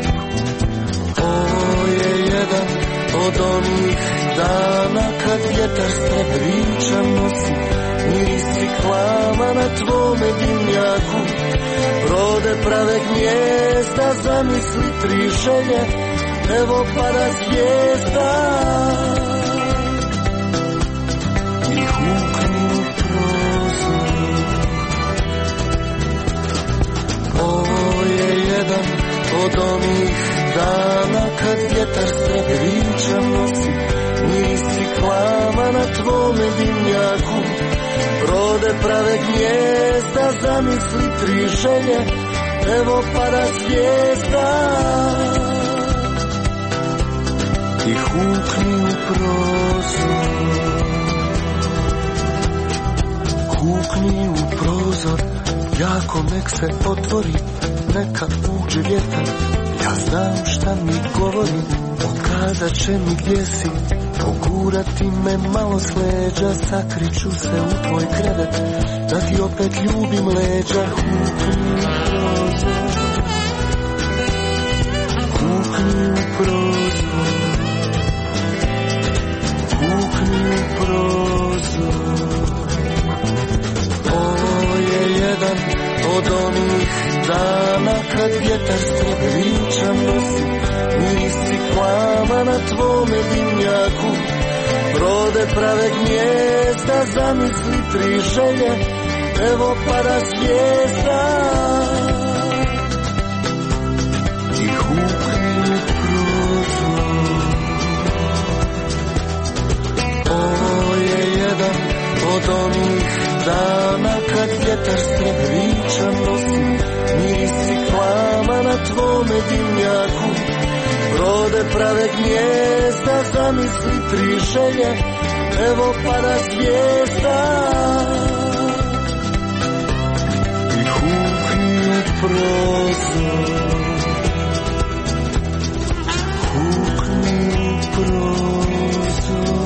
Ovo je jedan od onih dana kad vjetar srebrničan nosi miris ciklama na tvome dimnjaku. Rode prave gnjezda, zamisli tri želje, evo pada zvijezda. I hukni u prozor. Ovo je jedan od onih dana kad vjetar srebrničan nosi miris ciklama na tvome dimnjaku. Rode prave gnjezda, zamisli tri želje, evo pada zvijezda. I hukni u prozor, hukni u prozor, jako nek se otvori, neka uđe vjetar. Ja znam šta mi govori, pokazat će mi gdje si, pogurati me malo s leđa, sakriću se u tvoj krevet, da ti opet ljubim leđa. Hukni u prozor, hukni u prozor, hukni u prozor. Ovo je jedan od onih dana kad vjetar srebrničan nosi miris ciklama na tvome dimnjaku. Rode prave gnjezda, zamisli tri želje, evo pada zvijezda. I hukni u prozor. Ovo je jedan od onih dana kad vjetar srebrničan nosi miris ciklama na tvome dimnjaku. Rode prave gnjezda, zamisli tri želje, evo pada zvijezda. I hukni u prozor, hukni u prozor.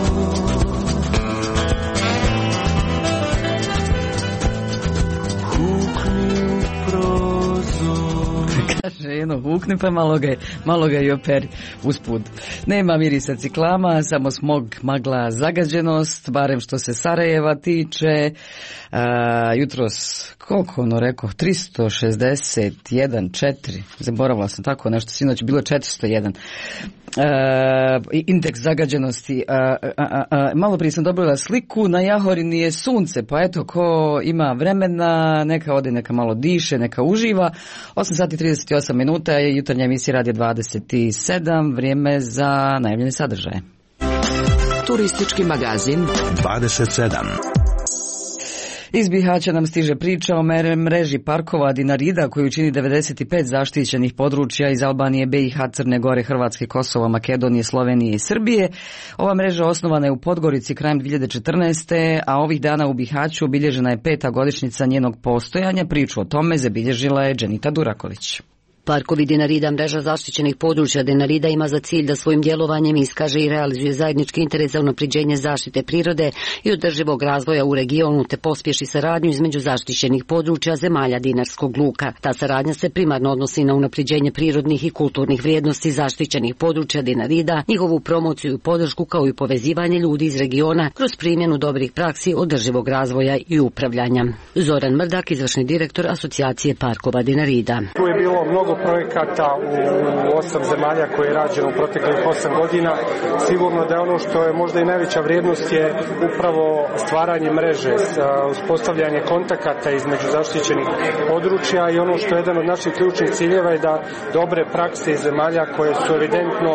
Kaže jedno, hukni pa malo ga, malo ga i operi usput. Nema mirisa ciklama, samo smog, magla, zagađenost, barem što se Sarajeva tiče. A, jutros, koliko ono rekao, tristo šezdeset jedan, četiri, zaboravila sam tako nešto, sinoć bilo četiristo jedan. Uh, indeks zagađenosti. Uh, uh, uh, uh, malo prije sam dobila sliku, na Jahorini je sunce, pa eto, ko ima vremena, neka ode, neka malo diše, neka uživa. osam sati i trideset osam minuta je jutarnja emisija Radio dvadeset sedam, vrijeme za najavljene sadržaje. Turistički magazin dvadeset sedam. Iz Bihaća nam stiže priča o mreži parkova Dinarida koju čini devedeset pet zaštićenih područja iz Albanije, B i H, Crne Gore, Hrvatske, Kosova, Makedonije, Slovenije i Srbije. Ova mreža osnovana je u Podgorici krajem dvije hiljade četrnaeste. a ovih dana u Bihaću obilježena je peta godišnjica njenog postojanja. Priču o tome zabilježila je Dženita Duraković. Parkovi Dinarida, mreža zaštićenih područja Dinarida, ima za cilj da svojim djelovanjem iskaže i realizuje zajednički interes za unapređenje zaštite prirode i održivog razvoja u regionu te pospješi saradnju između zaštićenih područja zemalja Dinarskog luka. Ta saradnja se primarno odnosi na unapređenje prirodnih i kulturnih vrijednosti zaštićenih područja Dinarida, njihovu promociju i podršku kao i povezivanje ljudi iz regiona kroz primjenu dobrih praksi održivog razvoja i upravljanja. Zoran Mrdak, izvršni direktor Asocijacije parkova Dinarida. Tu je bilo mnogo projekata u osam zemalja koje je rađeno u proteklih osam godina. Sigurno da je ono što je možda i najveća vrijednost je upravo stvaranje mreže, uspostavljanje kontakata između zaštićenih područja i ono što je jedan od naših ključnih ciljeva je da dobre prakse iz zemalja koje su evidentno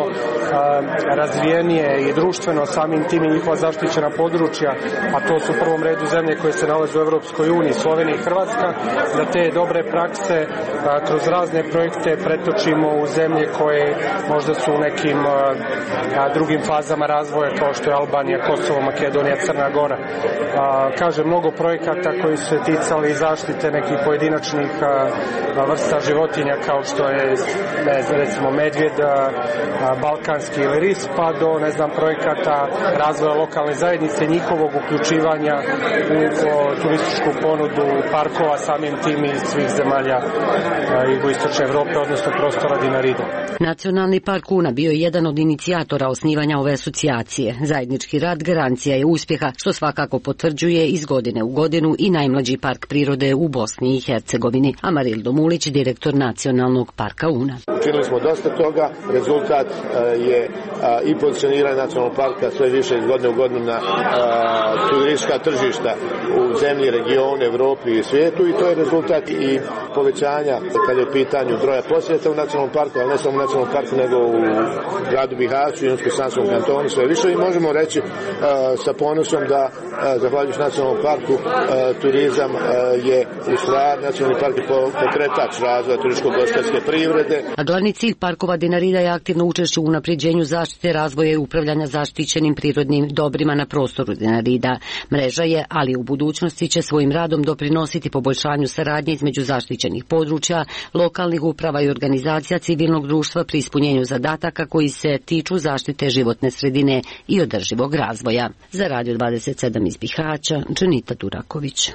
razvijenije i društveno samim tim i njihova zaštićena područja, a to su u prvom redu zemlje koje se nalaze u Europskoj uniji, Slovenija i Hrvatska, da te dobre prakse kroz razne projekte pretočimo u zemlje koje možda su u nekim a, drugim fazama razvoja kao što je Albanija, Kosovo, Makedonija, Crna Gora. A, kaže, mnogo projekata koji su se ticali zaštite nekih pojedinačnih a, a, vrsta životinja kao što je ne, recimo medvjed, a, a, balkanski ili ris, pa do ne znam projekata razvoja lokalne zajednice, njihovog uključivanja u o, turističku ponudu parkova samim tim iz svih zemalja jugoistočne Evrope, odnosno prostora Dinarida. Nacionalni park Una bio je jedan od inicijatora osnivanja ove asocijacije. Zajednički rad garancija je uspjeha, što svakako potvrđuje iz godine u godinu i najmlađi park prirode u Bosni i Hercegovini. Amarildo Mulić, direktor Nacionalnog parka Una. Učinili smo dosta toga, rezultat je i pozicioniranje nacionalnog parka sve više iz godine u godinu na turistička tržišta u zemlji, regionu, Evropi i svijetu i to je rezultat i povećanja kada je u pitanju broja posjeta u nacionalnom parku, ali ne samo u nacionalnom parku, nego u gradu Bihaću i Unsko-Sanskom kantonu sve više i možemo reći uh, sa ponosom da uh, zahvaljujući nacionalnom parku uh, turizam uh, je u stvari, nacionalni park je pokretač razvoja turističko-gospodarske privrede. A glavni cilj parkova Dinarida je aktivno učešće u unapređenju zaštite, razvoja i upravljanja zaštićenim prirodnim dobrima na prostoru Dinarida. Mreža je, ali u budućnosti će svojim radom doprinositi poboljšanju saradnje između zaštićenih područja, lokalnih uprava i organizacija civilnog društva pri ispunjenju zadataka koji se tiču zaštite životne sredine i održivog razvoja. Za Radio dvadeset sedam iz Bihaća, Dženita Duraković.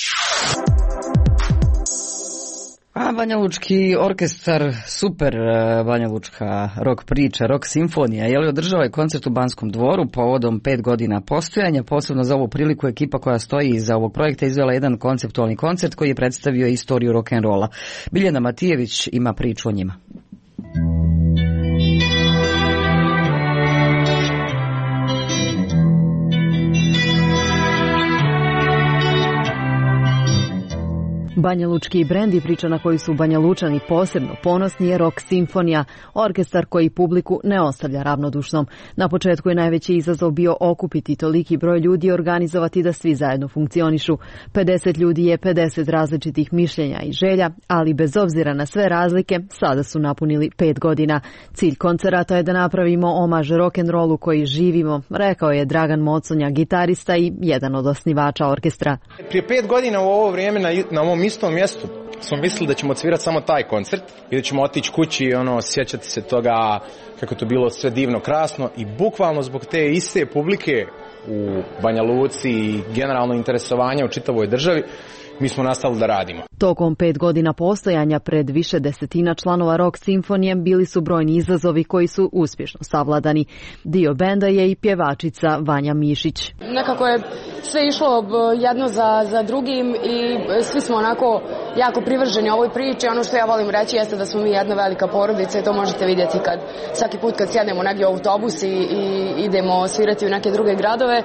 A Banjalučki orkestar, super banjalučka rock priča, rock simfonija, je li održava je koncert u Banskom dvoru povodom pet godina postojanja. Posebno za ovu priliku ekipa koja stoji iza ovog projekta izvela jedan konceptualni koncert koji je predstavio istoriju rock'n'rolla. Biljana Matijević ima priču o njima. Banjalučki brend i priča na koju su Banjalučani posebno ponosni je Rock Simfonija, orkestar koji publiku ne ostavlja ravnodušnom. Na početku je najveći izazov bio okupiti toliki broj ljudi i organizovati da svi zajedno funkcionišu. pedeset ljudi je pedeset različitih mišljenja i želja, ali bez obzira na sve razlike, sada su napunili pet godina. Cilj koncerata je da napravimo omaž rock'n'rollu koji živimo, rekao je Dragan Moconja, gitarista i jedan od osnivača orkestra. Prije pet godina u ovo vrijeme na, na ovom istom mjestu smo mislili da ćemo odsvirati samo taj koncert i da ćemo otići kući i ono, sjećati se toga kako to bilo sve divno, krasno i bukvalno zbog te iste publike u Banja Luci i generalno interesovanja u čitavoj državi mi smo nastavili da radimo. Tokom pet godina postojanja pred više desetina članova Rock Simfonije bili su brojni izazovi koji su uspješno savladani. Dio benda je i pjevačica Vanja Mišić. Nekako je sve išlo jedno za, za drugim i svi smo onako jako privrženi ovoj priči. Ono što ja volim reći jeste da smo mi jedna velika porodica i to možete vidjeti kad svaki put kad sjednemo negdje u autobus i, i idemo svirati u neke druge gradove.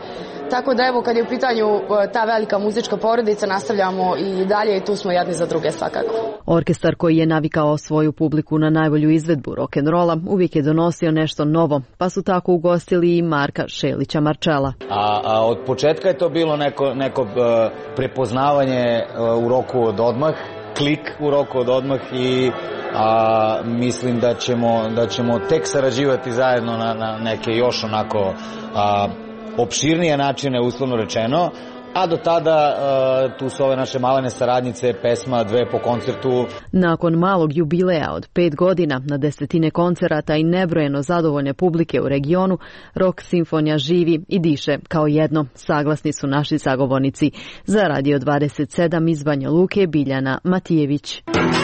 Tako da evo kad je u pitanju ta velika muzička porodica nastavljamo i dalje i tu smo jedni za druge svakako. Orkestar koji je navikao svoju publiku na najbolju izvedbu rock'n'rolla uvijek je donosio nešto novo, pa su tako ugostili i Marka Šelića Marčela. A, a od početka je to bilo neko, neko uh, prepoznavanje uh, u roku od odmah, klik u roku od odmah i a, mislim da ćemo, da ćemo tek sarađivati zajedno na, na neke još onako a, opširnije načine, uslovno rečeno, a do tada uh, tu su ove naše malene saradnice, pesma, dve po koncertu. Nakon malog jubileja od pet godina, na desetine koncerata i nebrojeno zadovoljne publike u regionu, rock simfonija živi i diše kao jedno, saglasni su naši sagovornici. Za Radio dvadeset sedam iz Banja Luke, Biljana Matijević.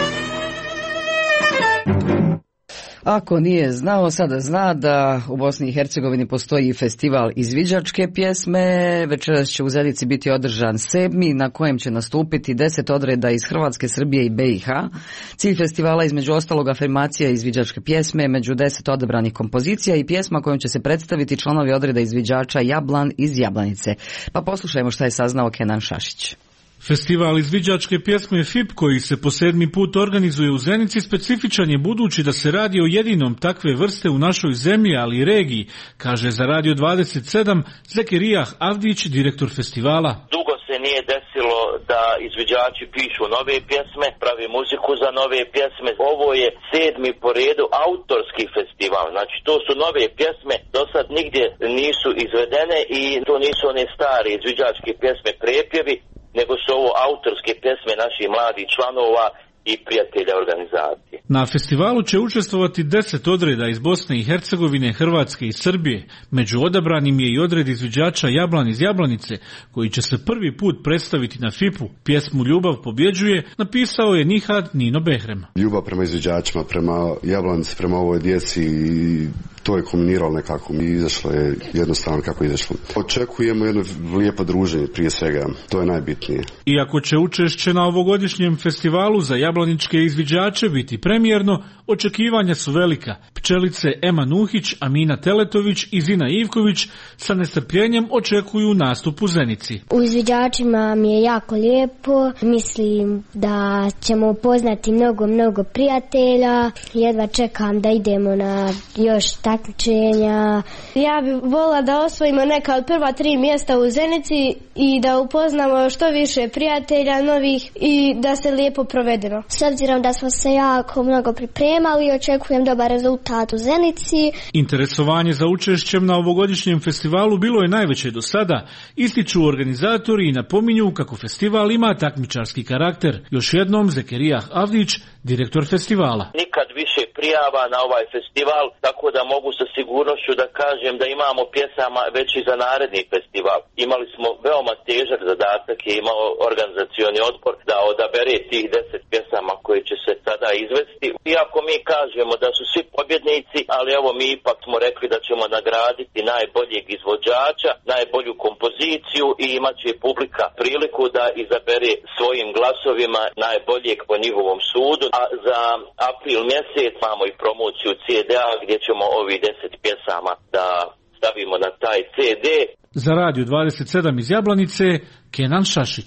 Ako nije znao, sada zna da u Bosni i Hercegovini postoji festival izviđačke pjesme. Večeras će u Zenici biti održan sedmi, na kojem će nastupiti deset odreda iz Hrvatske, Srbije i B i H. Cilj festivala između ostalog afirmacija izviđačke pjesme među deset odabranih kompozicija i pjesma kojom će se predstaviti članovi odreda izviđača Jablan iz Jablanice. Pa poslušajmo šta je saznao Kenan Šašić. Festival izviđačke pjesme F I P koji se po sedmi put organizuje u Zenici specifičan je budući da se radi o jedinom takve vrste u našoj zemlji, ali i regiji, kaže za Radio dvadeset sedam Zekerijah Avdić, direktor festivala. Dugo se nije desilo da izviđači pišu nove pjesme, pravi muziku za nove pjesme. Ovo je sedmi po redu autorski festival, znači to su nove pjesme, do sad nigdje nisu izvedene i to nisu one stare izviđačke pjesme prepjevi, nego su ovo autorske pjesme naših mladih članova i prijatelja organizacije. Na festivalu će učestvovati deset odreda iz Bosne i Hercegovine, Hrvatske i Srbije. Među odabranim je i odred izviđača Jablan iz Jablanice, koji će se prvi put predstaviti na F I P-u. Pjesmu Ljubav pobjeđuje napisao je Nihad Nino Behrem. Ljubav prema izviđačima, prema Jablanici, prema ovoj djeci i to je kombiniralo nekako i izašlo je jednostavno kako je izašlo. Očekujemo jedno lijepo druženje prije svega, to je najbitnije. Iako će učešće na ovogodišnjem festivalu za jablaničke izviđače biti premijerno, očekivanja su velika. Pčelice Ema Nuhić, Amina Teletović i Zina Ivković sa nestrpljenjem očekuju nastup u Zenici. U izviđačima mi je jako lijepo, mislim da ćemo upoznati mnogo, mnogo prijatelja, jedva čekam da idemo na još takmičenja. Ja bih volila da osvojimo neka od prva tri mjesta u Zenici i da upoznamo što više prijatelja novih i da se lijepo provedemo. S obzirom da smo se jako mnogo pripremali, očekujem dobar rezultat u Zenici. Interesovanje za učešćem na ovogodišnjem festivalu bilo je najveće do sada, ističu organizatori i napominju kako festival ima takmičarski karakter. Još jednom Zekerijah Avdić, direktor festivala. Nikad više prijava na ovaj festival, tako da mogu sa sigurnošću da kažem da imamo pjesama već i za naredni festival. Imali smo veoma težak zadatak, je imao organizacioni odbor da odabere tih deset pjesama koje će se sada izvesti. Iako mi kažemo da su svi pobjednici, ali evo mi ipak smo rekli da ćemo nagraditi najboljeg izvođača, najbolju kompoziciju i imat će publika priliku da izabere svojim glasovima najboljeg po njihovom sudu. A za april mjesec imamo i promociju C D A gdje ćemo ovih deset pjesama da stavimo na taj C D. Za Radio dvadeset sedam iz Jablanice, Kenan Šašić.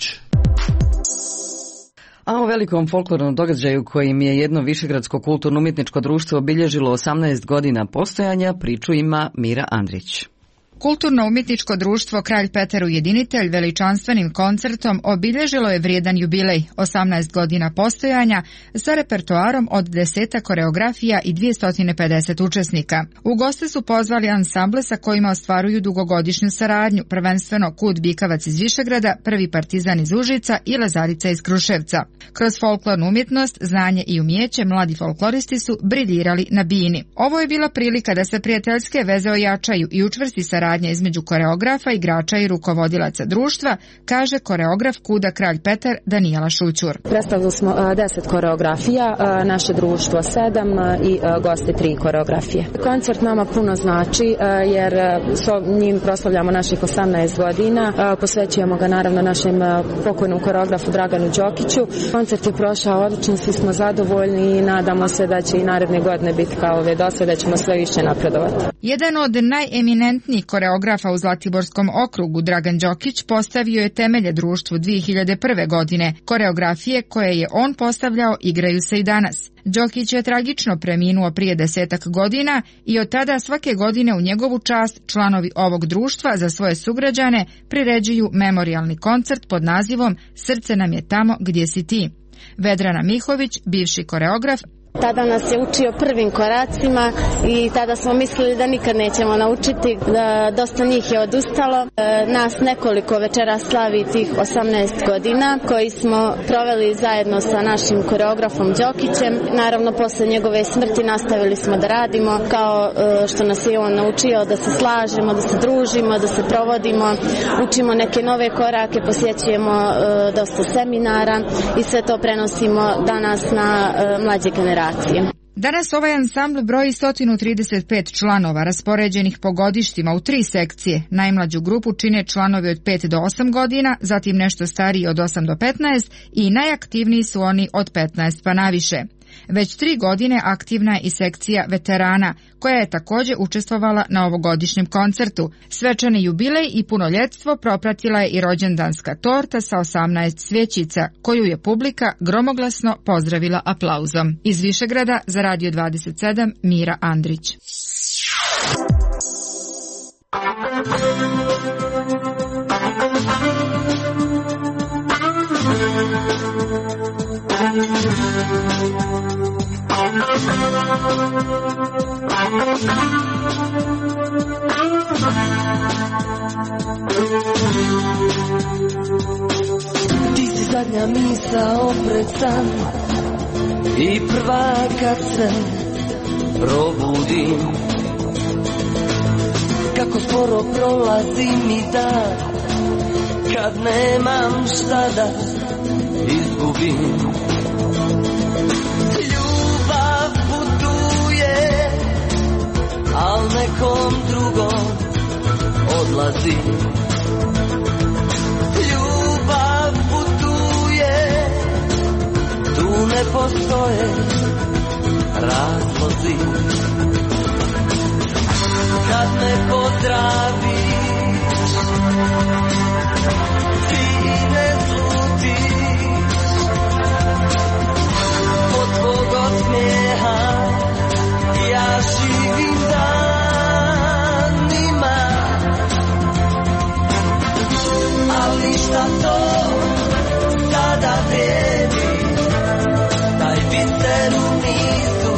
A o velikom folklornom događaju kojim je jedno višegradsko kulturno-umjetničko društvo obilježilo osamnaest godina postojanja, priču ima Mira Andrić. Kulturno-umjetničko društvo Kralj Petar Ujedinitelj veličanstvenim koncertom obilježilo je vrijedan jubilej, osamnaest godina postojanja, sa repertoarom od deseta koreografija i dvjesto pedeset učesnika. U goste su pozvali ansamble sa kojima ostvaruju dugogodišnju saradnju, prvenstveno Kud Bikavac iz Višegrada, Prvi Partizan iz Užica i Lazarica iz Kruševca. Kroz folklornu umjetnost, znanje i umijeće mladi folkloristi su briljirali na bini. Ovo je bila prilika da se prijateljske veze ojačaju i učvrsti saradnja između koreografa, igrača i rukovodilaca društva, kaže koreograf Kuda Kralj Petar Danijela Šućur. Predstavili smo deset koreografija, naše društvo sedam i goste tri koreografije. Koncert nama puno znači jer s njim proslavljamo naših osamnaest godina, posvećujemo ga naravno našem pokojnom koreografu Draganu Đokiću. Koncert je prošao odlično, svi smo zadovoljni i nadamo se da će i naredne godine biti kao ove do sada, da ćemo sve više napredovati. Jedan od najeminentnijih koreografa u Zlatiborskom okrugu, Dragan Đokić, postavio je temelje društvu dvije hiljade prve. godine. Koreografije koje je on postavljao igraju se i danas. Đokić je tragično preminuo prije desetak godina i od tada svake godine u njegovu čast članovi ovog društva za svoje sugrađane priređuju memorijalni koncert pod nazivom Srce nam je tamo gdje si ti. Vedrana Mihović, bivši koreograf, tada nas je učio prvim koracima i tada smo mislili da nikad nećemo naučiti, da dosta njih je odustalo. Nas nekoliko večera slavi tih osamnaest godina koji smo proveli zajedno sa našim koreografom Đokićem. Naravno, posle njegove smrti nastavili smo da radimo kao što nas je on naučio, da se slažemo, da se družimo, da se provodimo, učimo neke nove korake, posjećujemo dosta seminara i sve to prenosimo danas na mlađe generacije. Danas ovaj ansambl broji sto trideset pet članova raspoređenih po godištima u tri sekcije. Najmlađu grupu čine članovi od pet do osam godina, zatim nešto stariji od osam do petnaest i najaktivniji su oni od petnaest pa naviše. Već tri godine aktivna je i sekcija veterana, koja je također učestvovala na ovogodišnjem koncertu. Svečani jubilej i punoljetstvo propratila je i rođendanska torta sa osamnaest svjećica, koju je publika gromoglasno pozdravila aplauzom. Iz Višegrada za Radio dvadeset sedam Mira Andrić. Ti si zadnja misao pred san i prva kad se probudim, kako sporo prolazi mi dan kad nemam šta da izgubim. Ljubav putuje, al nekom drugom odlazi. Ljubav putuje, tu ne postoje razlozi. Kad me pozdraviš, ti ne slutiš, od tvog osmijeha ja živim danima. Ali šta to sada vrijedi, taj biser u nizu,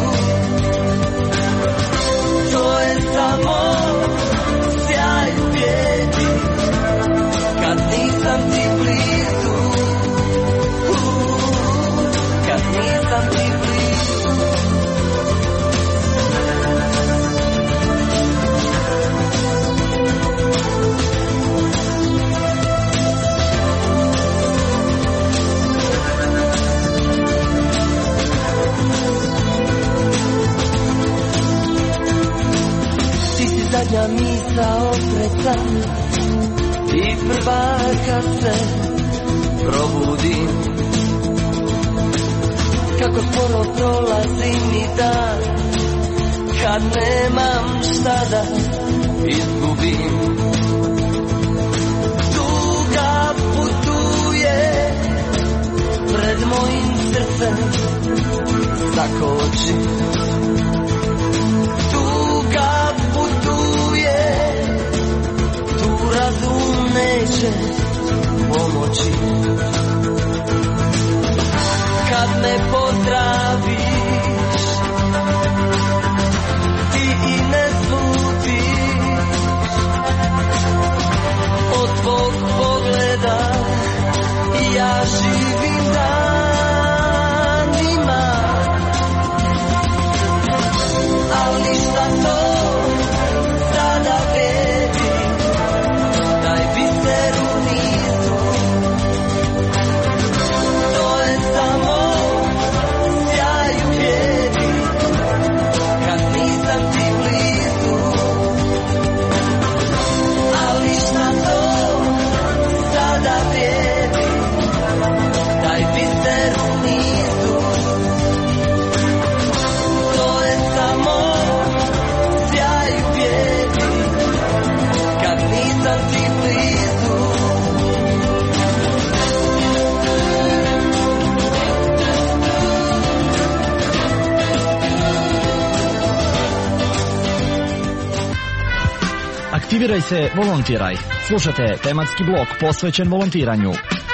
to je samo sjaj u bijedi, kad nisam ti blizu, kad nisam ti blizu. Ti si zadnja misao pred san i prva kad se probudim, kako sporo prolazi mi dan kad nemam šta da izgubim. Tuga putuje, pred mojim srcem zakoči. Tuga putuje, tu razum neće pomoći. Kad me pozdraviš, ti i ne slutiš, od tvog pogleda ja živim danima. Ali šta to sada vrijedi, taj biser u nizu, to je samo sjaj Aktiviraj se, volontiraj. Slušajte tematski blok posvećen volontiranju.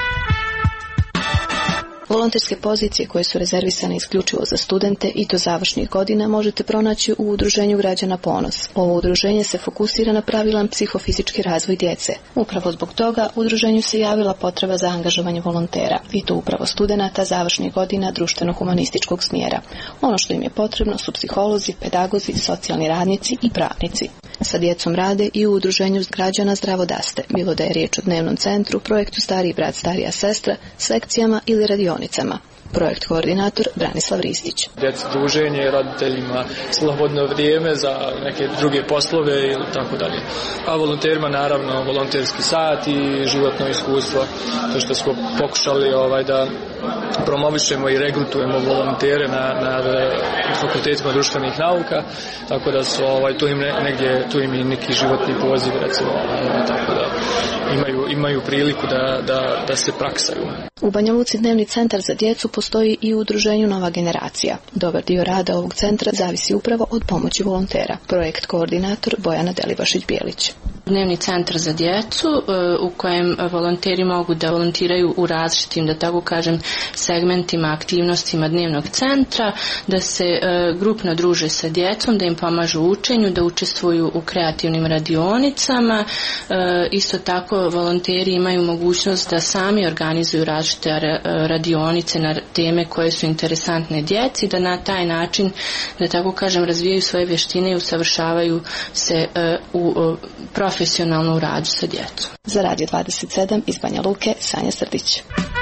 Volonterske pozicije koje su rezervisane isključivo za studente i do završnih godina možete pronaći u Udruženju građana Ponos. Ovo udruženje se fokusira na pravilan psihofizički razvoj djece. Upravo zbog toga udruženju se javila potreba za angažovanje volontera, i to upravo studenata završnih godina društveno-humanističkog smjera. Ono što im je potrebno su psiholozi, pedagozi, socijalni radnici i pravnici. Sa djecom rade i u Udruženju građana Zdravodaste, bilo da je riječ o dnevnom centru, projektu Stariji brat, starija sestra, sekcijama ili radionicama. Projekt koordinator Branislav Ristić. Djeci druženje, roditeljima slobodno vrijeme za neke druge poslove ili tako dalje. A volonterima naravno volonterski sat i životno iskustvo. To što smo pokušali ovaj, da promovišemo i regrutujemo volontere na, na fakultetima društvenih nauka, tako da su ovaj, tu im negdje tu im i neki životni poziv, recimo, ovaj, tako da imaju, imaju priliku da, da, da se praksaju. U Banja Luci dnevni centar za djecu postoji i u udruženju Nova generacija. Dobar dio rada ovog centra zavisi upravo od pomoći volontera. Projekt koordinator Bojana Delibašić-Bijelić. Dnevni centar za djecu u kojem volonteri mogu da volontiraju u različitim, da tako kažem, segmentima, aktivnostima dnevnog centra, da se grupno druže sa djecom, da im pomažu u učenju, da učestvuju u kreativnim radionicama. Isto tako volonteri imaju mogućnost da sami organizuju različite radionice na teme koje su interesantne djeci, da na taj način, da tako kažem, razvijaju svoje vještine i usavršavaju se u profesionalno u radu sa djecom. Za Radio dvadeset sedam iz Banja Luke, Sanja Srdić.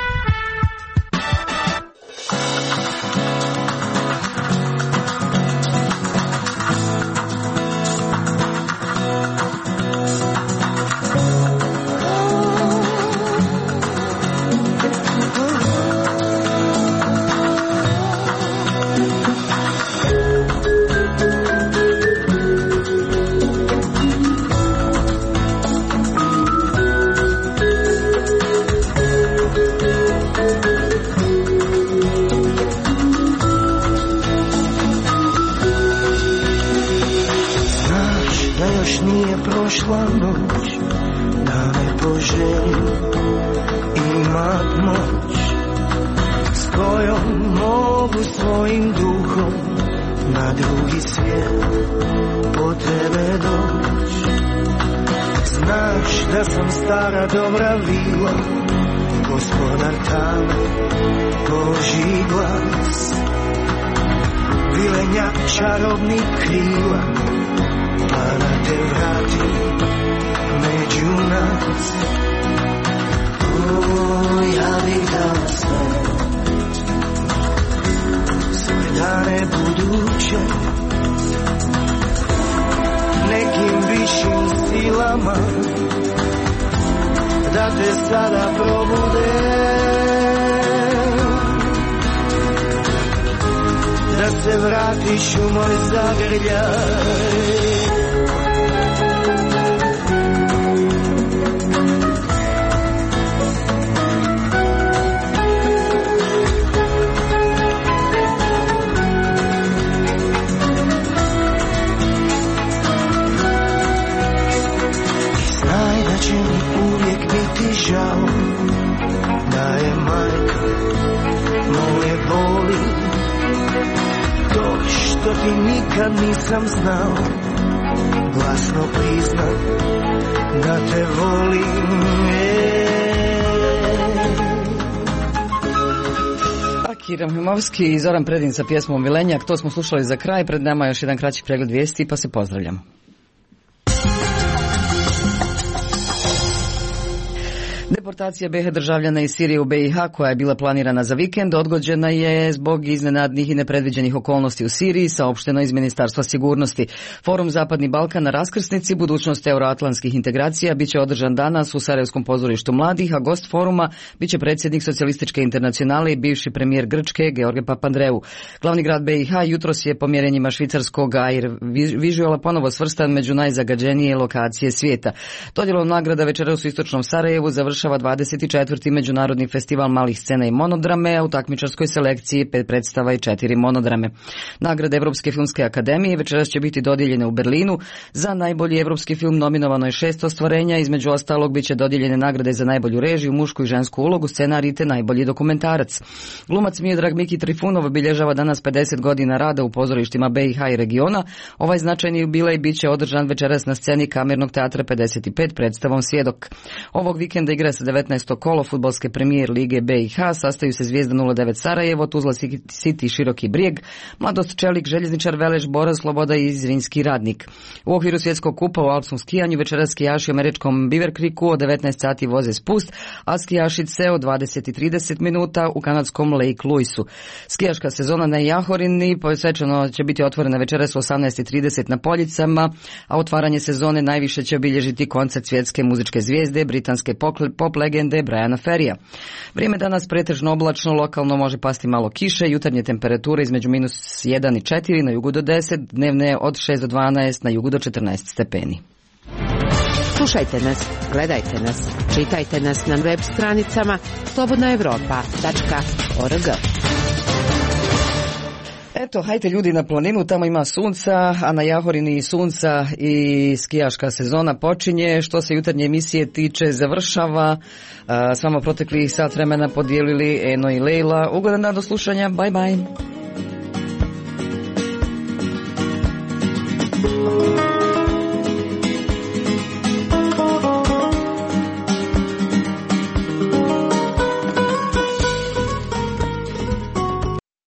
prošla noć, da me poželim imat moć, s kojom mogu svojim duhom na drugi svijet po tebe doć. Znaš da sam stara dobra vila, gospodar tame, Božji glas, vilenja čarobnih krila, pa da te vrati među nas. O, ja bih dao sve, sve dane buduće, nekim višim silama, da te sada probude, da se vratiš u moj zagrljaj. Žao da je majka moje boli, to što ti nikad nisam znao, glasno priznam da te volim. Akira Mimovski i Zoran Predin sa pjesmom Vilenjak, to smo slušali za kraj. Pred nama još jedan kraći pregled vijesti, pa se pozdravljamo. Deportacija be he državljana iz Sirije u be i ha, koja je bila planirana za vikend, odgođena je zbog iznenadnih i nepredviđenih okolnosti u Siriji, saopšteno iz Ministarstva sigurnosti. Forum Zapadni Balkan na raskrsnici budućnost euroatlantskih integracija biće održan danas u Sarajevskom pozorištu mladih, a gost foruma biće predsjednik Socijalističke internacionale i bivši premijer Grčke George Papandreou. Glavni grad be i ha jutros je po mjerenjima švicarskog Air Visuala ponovo svrstan među najzagađenije lokacije svijeta. Dodjelom nagrada večeras u istočnom Sarajevu završava završava dvadeset četvrti Međunarodni festival malih scena i monodrame, a u takmičarskoj selekciji pet predstava i četiri monodrame. Nagrade Evropske filmske akademije večeras će biti dodijeljene u Berlinu. Za najbolji evropski film nominovano je šest ostvarenja, između ostalog biće dodijeljene nagrade za najbolju režiju, mušku i žensku ulogu, scenarij te najbolji dokumentarac. Glumac Miodrag Miki Trifunov obilježava danas pedeset godina rada u pozorištima B i H i regiona. Ovaj značajni jubilej biće održan večeras na sceni Kamernog teatra pedeset pet predstavom Svjedok. Ovog vikenda igra se devetnaesto kolo fudbalske premijer lige B i H, sastaju se Zvijezda nula devet Sarajevo, Tuzla City Široki Brijeg, Mladost Čelik, Željezničar Veleš, Borac Sloboda i Zrinski Radnik. U okviru svjetskog kupa u alpskom skijanju večeras skijaši u američkom Beaver Creeku od devetnaest sati voze spust, a skijašice od dvadeset i trideset minuta u kanadskom Lake Louisu. Skijaška sezona na Jahorini svečano će biti otvorena večeras u osamnaest i trideset na Poljicama, a otvaranje sezone najviše će obilježiti koncert svjetske muzičke zvijezde, britanske pop legende Briana Ferrya. Vrijeme danas pretežno oblačno, lokalno može pasti malo kiše, jutarnje temperature između minus jedan i četiri, na jugu do deset, dnevne od šest do dvanaest, na jugu do četrnaest stepeni. Slušajte nas, gledajte nas, čitajte nas na web stranicama slobodna evropa tačka org. Eto, hajte ljudi na planinu, tamo ima sunca, a na Jahorini i sunca i skijaška sezona počinje. Što se jutarnje emisije tiče, završava. S vama protekli sat vremena podijelili Eno i Lejla. Ugodan dan do slušanja, bye bye.